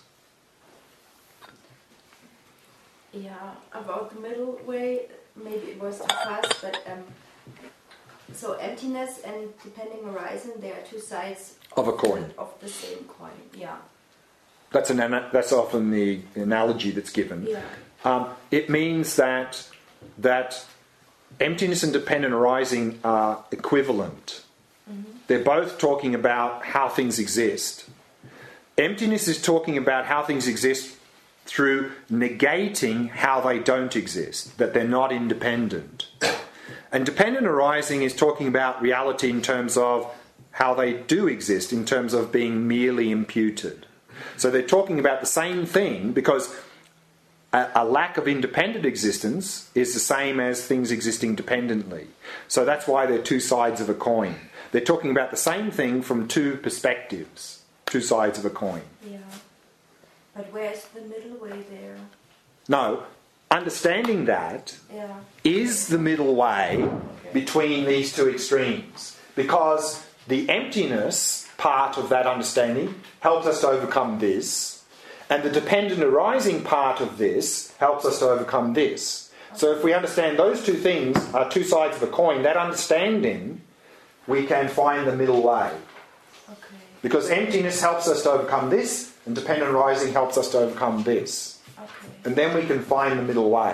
K: Yeah, about the middle way, maybe it was too fast, but um, so emptiness and depending horizon, they are two sides
A: Of a coin.
K: Of the same coin, yeah.
A: That's an ana- that's often the analogy that's given.
K: Yeah.
A: Um, it means that that emptiness and dependent arising are equivalent. Mm-hmm. They're both talking about how things exist. Emptiness is talking about how things exist through negating how they don't exist, that they're not independent. And dependent arising is talking about reality in terms of how they do exist, in terms of being merely imputed. So they're talking about the same thing, because a, a lack of independent existence is the same as things existing dependently. So that's why they're two sides of a coin. They're talking about the same thing from two perspectives, two sides of a coin.
K: Yeah. But where's the middle way there?
A: No, understanding that
K: yeah.
A: is the middle way okay. between these two extremes. Because the emptiness part of that understanding helps us to overcome this, and the dependent arising part of this helps us to overcome this. Okay. So if we understand those two things are two sides of a coin, that understanding, we can find the middle way.
K: Okay.
A: Because emptiness helps us to overcome this, and dependent arising helps us to overcome this.
K: Okay.
A: And then we can find the middle way.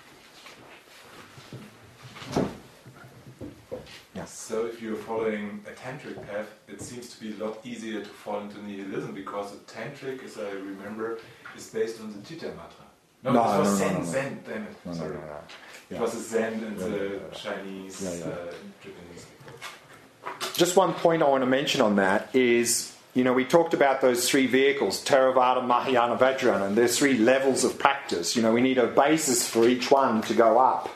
A: Yeah.
D: So if you're following a tantric path, it seems to be a lot easier to fall into nihilism, because the tantric, as I remember, is based on the Chitta Matra. No,
A: no,
D: it was
A: no,
D: Zen,
A: no, no.
D: Zen, damn it.
A: No, no,
D: Sorry.
A: no, no. Yeah.
D: It was the Zen and
A: yeah,
D: the
A: yeah, yeah.
D: Chinese,
A: yeah, yeah.
D: Uh, Japanese.
A: Just one point I want to mention on that is, you know, we talked about those three vehicles, Theravada, Mahayana, Vajrayana, and there's three levels of practice. You know, we need a basis for each one to go up.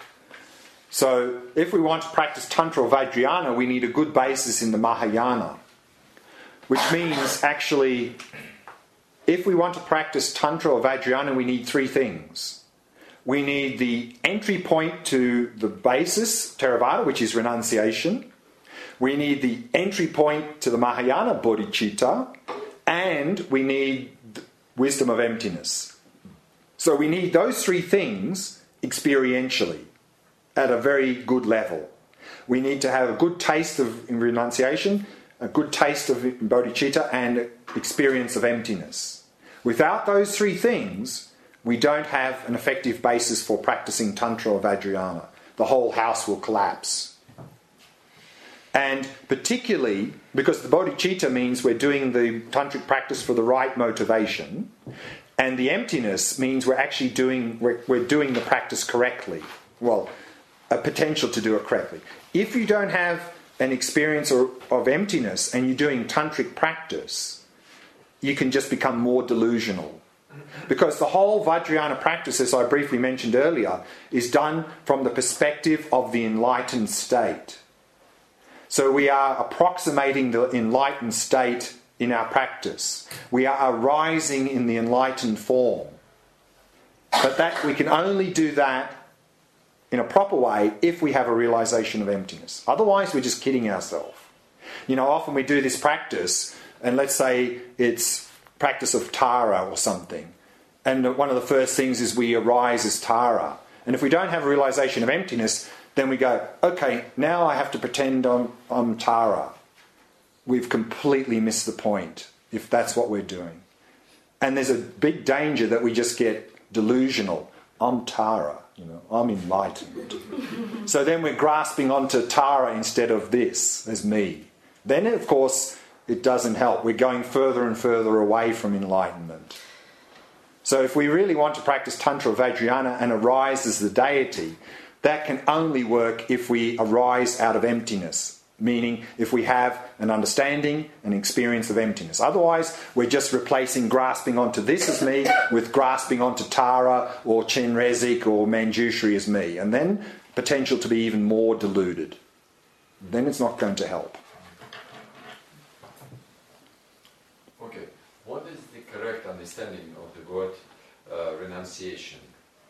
A: So if we want to practice Tantra or Vajrayana, we need a good basis in the Mahayana. Which means, actually, if we want to practice Tantra or Vajrayana, we need three things. We need the entry point to the basis, Theravada, which is renunciation. We need the entry point to the Mahayana, bodhicitta, and we need wisdom of emptiness. So we need those three things experientially at a very good level. We need to have a good taste of renunciation, a good taste of bodhicitta, and experience of emptiness. Without those three things, we don't have an effective basis for practicing Tantra or Vajrayana. The whole house will collapse. And particularly because the bodhicitta means we're doing the tantric practice for the right motivation, and the emptiness means we're actually doing we're, we're doing the practice correctly. Well, a potential to do it correctly. If you don't have an experience or, of emptiness and you're doing tantric practice, you can just become more delusional. Because the whole Vajrayana practice, as I briefly mentioned earlier, is done from the perspective of the enlightened state. So we are approximating the enlightened state in our practice. We are arising in the enlightened form. But that we can only do that in a proper way if we have a realization of emptiness. Otherwise, we're just kidding ourselves. You know, often we do this practice, and let's say it's practice of Tara or something. And one of the first things is we arise as Tara. And if we don't have a realization of emptiness, then we go, okay, now I have to pretend I'm, I'm Tara. we've completely missed the point if that's what we're doing. And there's a big danger that we just get delusional. I'm Tara, you know, I'm enlightened. So then we're grasping onto Tara instead of this as me. Then, of course, it doesn't help. We're going further and further away from enlightenment. So if we really want to practice Tantra Vajrayana and arise as the deity, that can only work if we arise out of emptiness, meaning if we have an understanding and experience of emptiness. Otherwise, we're just replacing grasping onto this as me with grasping onto Tara or Chenrezig or Manjushri as me, and then potential to be even more deluded. Then it's not going to help.
I: Okay, what is the correct understanding of the word uh, renunciation?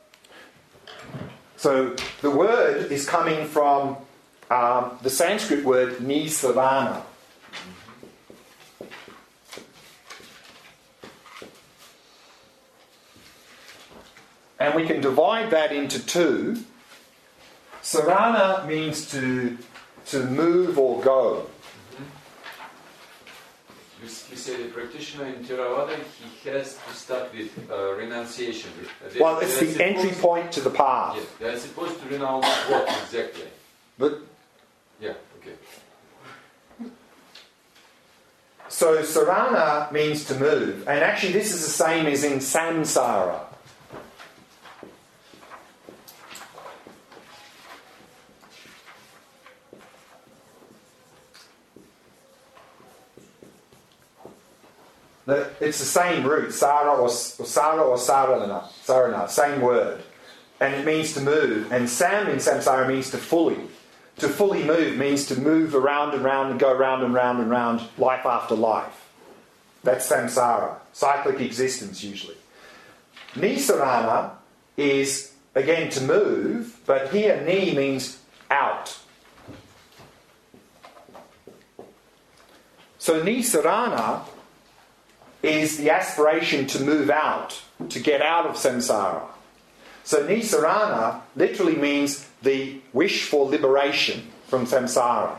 A: So the word is coming from um, the Sanskrit word nisarana. And we can divide that into two. Sarana means to, to move or go.
I: You, you say the practitioner in Theravada, he has to start with uh, renunciation. They,
A: Well, it's the entry point to the path.
I: Yes, they are supposed to renounce what exactly?
A: But
I: Yeah, okay.
A: so sarana means to move, and actually this is the same as in samsara. It's the same root, sara or, or sara or sarana, sarana, same word. And it means to move. And sam in samsara means to fully. To fully move means to move around and round and go round and round and round, life after life. That's samsara, cyclic existence usually. Nisarana is, again, to move, but here ni means out. So nisarana is the aspiration to move out, to get out of samsara. So nisarana literally means the wish for liberation from samsara.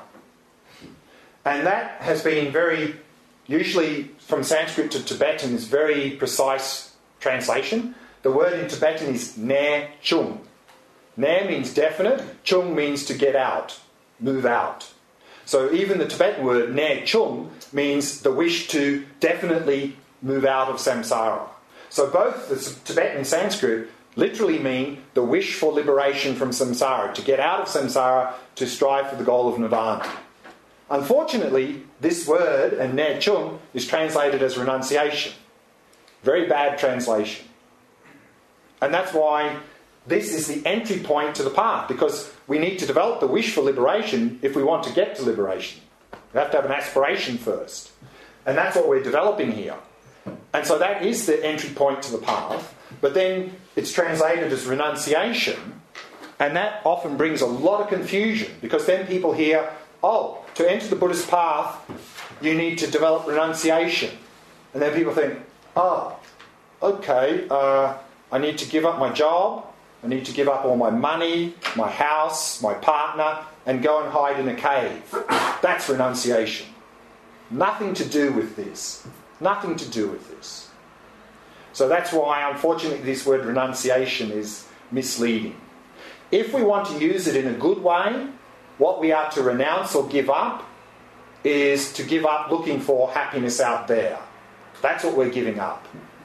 A: And that has been very, usually from Sanskrit to Tibetan is very precise translation. The word in Tibetan is ne chung. Ne means definite, chung means to get out, move out. So even the Tibetan word ne chung means the wish to definitely move out of samsara. So both the Tibetan and Sanskrit literally mean the wish for liberation from samsara, to get out of samsara, to strive for the goal of nirvana. Unfortunately, this word, and ne chung, is translated as renunciation. Very bad translation. And that's why this is the entry point to the path, because we need to develop the wish for liberation if we want to get to liberation. We have to have an aspiration first. And that's what we're developing here. And so that is the entry point to the path. But then it's translated as renunciation, and that often brings a lot of confusion, because then people hear, oh, to enter the Buddhist path, you need to develop renunciation. And then people think, oh, okay, uh, I need to give up my job, I need to give up all my money, my house, my partner, and go and hide in a cave. That's renunciation. Nothing to do with this. Nothing to do with this. So that's why, unfortunately, this word renunciation is misleading. If we want to use it in a good way, what we are to renounce or give up is to give up looking for happiness out there. That's what we're giving up.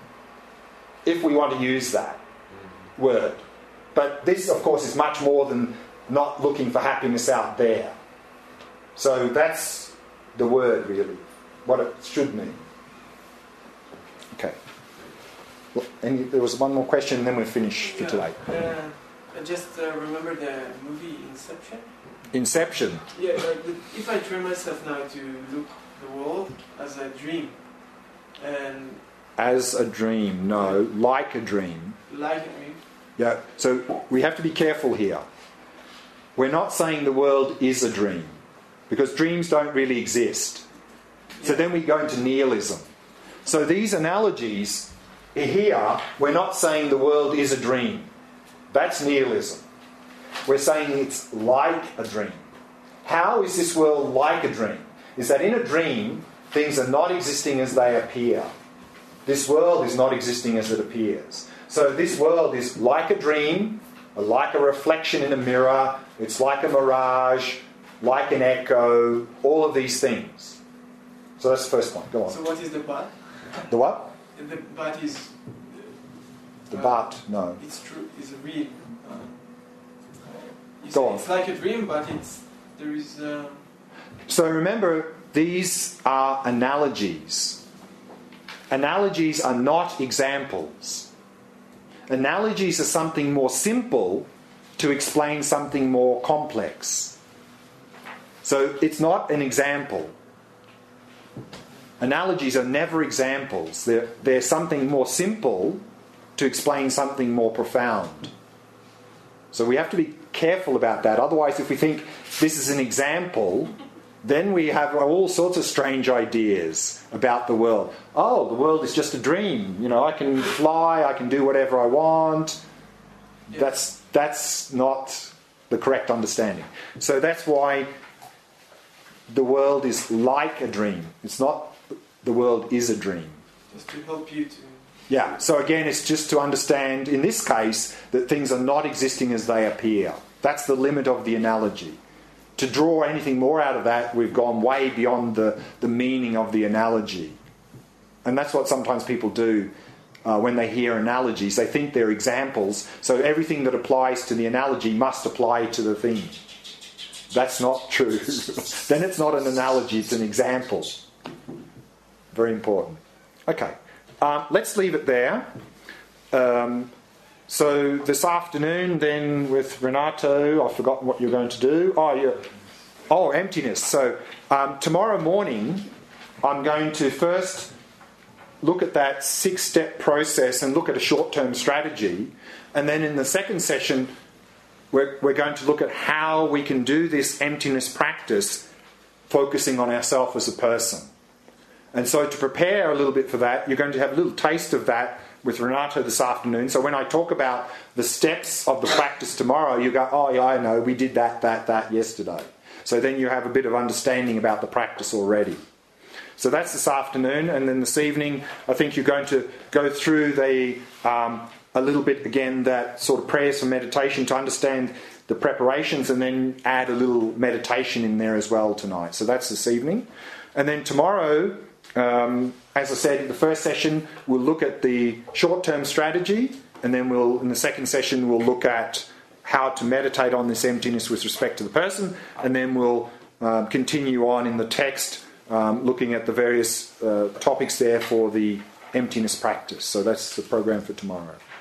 A: If we want to use that word. But this, of course, is much more than not looking for happiness out there. So that's the word, really, what it should mean. Okay. Well, and there was one more question, and then we'll finish for
G: yeah,
A: today.
G: Uh, I just uh, remember the movie Inception.
A: Inception.
G: Yeah, like the, if I train myself now to look the world as a dream, and
A: As a dream, no, like a dream.
G: like a dream.
A: Yeah. So we have to be careful here. We're not saying the world is a dream, because dreams don't really exist. So then we go into nihilism. So these analogies here, we're not saying the world is a dream. That's nihilism. We're saying it's like a dream. How is this world like a dream? is that in a dream, things are not existing as they appear. This world is not existing as it appears. So this world is like a dream, like a reflection in a mirror, it's like a mirage, like an echo, all of these things. So that's the first point. Go on.
G: So what is the but?
A: The what?
G: The but is...
A: The
G: uh,
A: but, no.
G: It's true, it's a real... Uh, you
A: Go
G: say
A: on.
G: It's like a dream, but it's... There is... Uh,
A: So remember, these are analogies. Analogies are not examples. Analogies are something more simple to explain something more complex. So it's not an example. Analogies are never examples. They're, they're something more simple to explain something more profound. So we have to be careful about that. Otherwise, if we think this is an example, then we have all sorts of strange ideas about the world. Oh, the world is just a dream. You know, I can fly, I can do whatever I want.
G: Yeah.
A: That's that's not the correct understanding. So that's why the world is like a dream. It's not the world is a dream.
G: just to help you to...
A: Yeah, so again, it's just to understand, in this case, that things are not existing as they appear. That's the limit of the analogy. To draw anything more out of that, we've gone way beyond the, the meaning of the analogy. And that's what sometimes people do uh, when they hear analogies. They think they're examples, so everything that applies to the analogy must apply to the thing. That's not true. Then it's not an analogy, it's an example. Very important. Okay, um, let's leave it there. Um, so this afternoon then with Renato, I've forgotten what you're going to do. Oh, yeah. Oh, emptiness. So um, tomorrow morning I'm going to first look at that six-step process and look at a short-term strategy. And then in the second session, we're, we're going to look at how we can do this emptiness practice, focusing on ourselves as a person. And so to prepare a little bit for that, you're going to have a little taste of that with Renato this afternoon. So when I talk about the steps of the practice tomorrow, you go, oh yeah, I know, we did that, that, that yesterday. So then you have a bit of understanding about the practice already. So that's this afternoon, and then this evening I think you're going to go through the um, a little bit again that sort of prayers for meditation to understand the preparations, and then add a little meditation in there as well tonight. So that's this evening. And then tomorrow, um, as I said in the first session, we'll look at the short-term strategy, and then we'll in the second session we'll look at how to meditate on this emptiness with respect to the person, and then we'll uh, continue on in the text Um, looking at the various uh, topics there for the emptiness practice. So that's the program for tomorrow.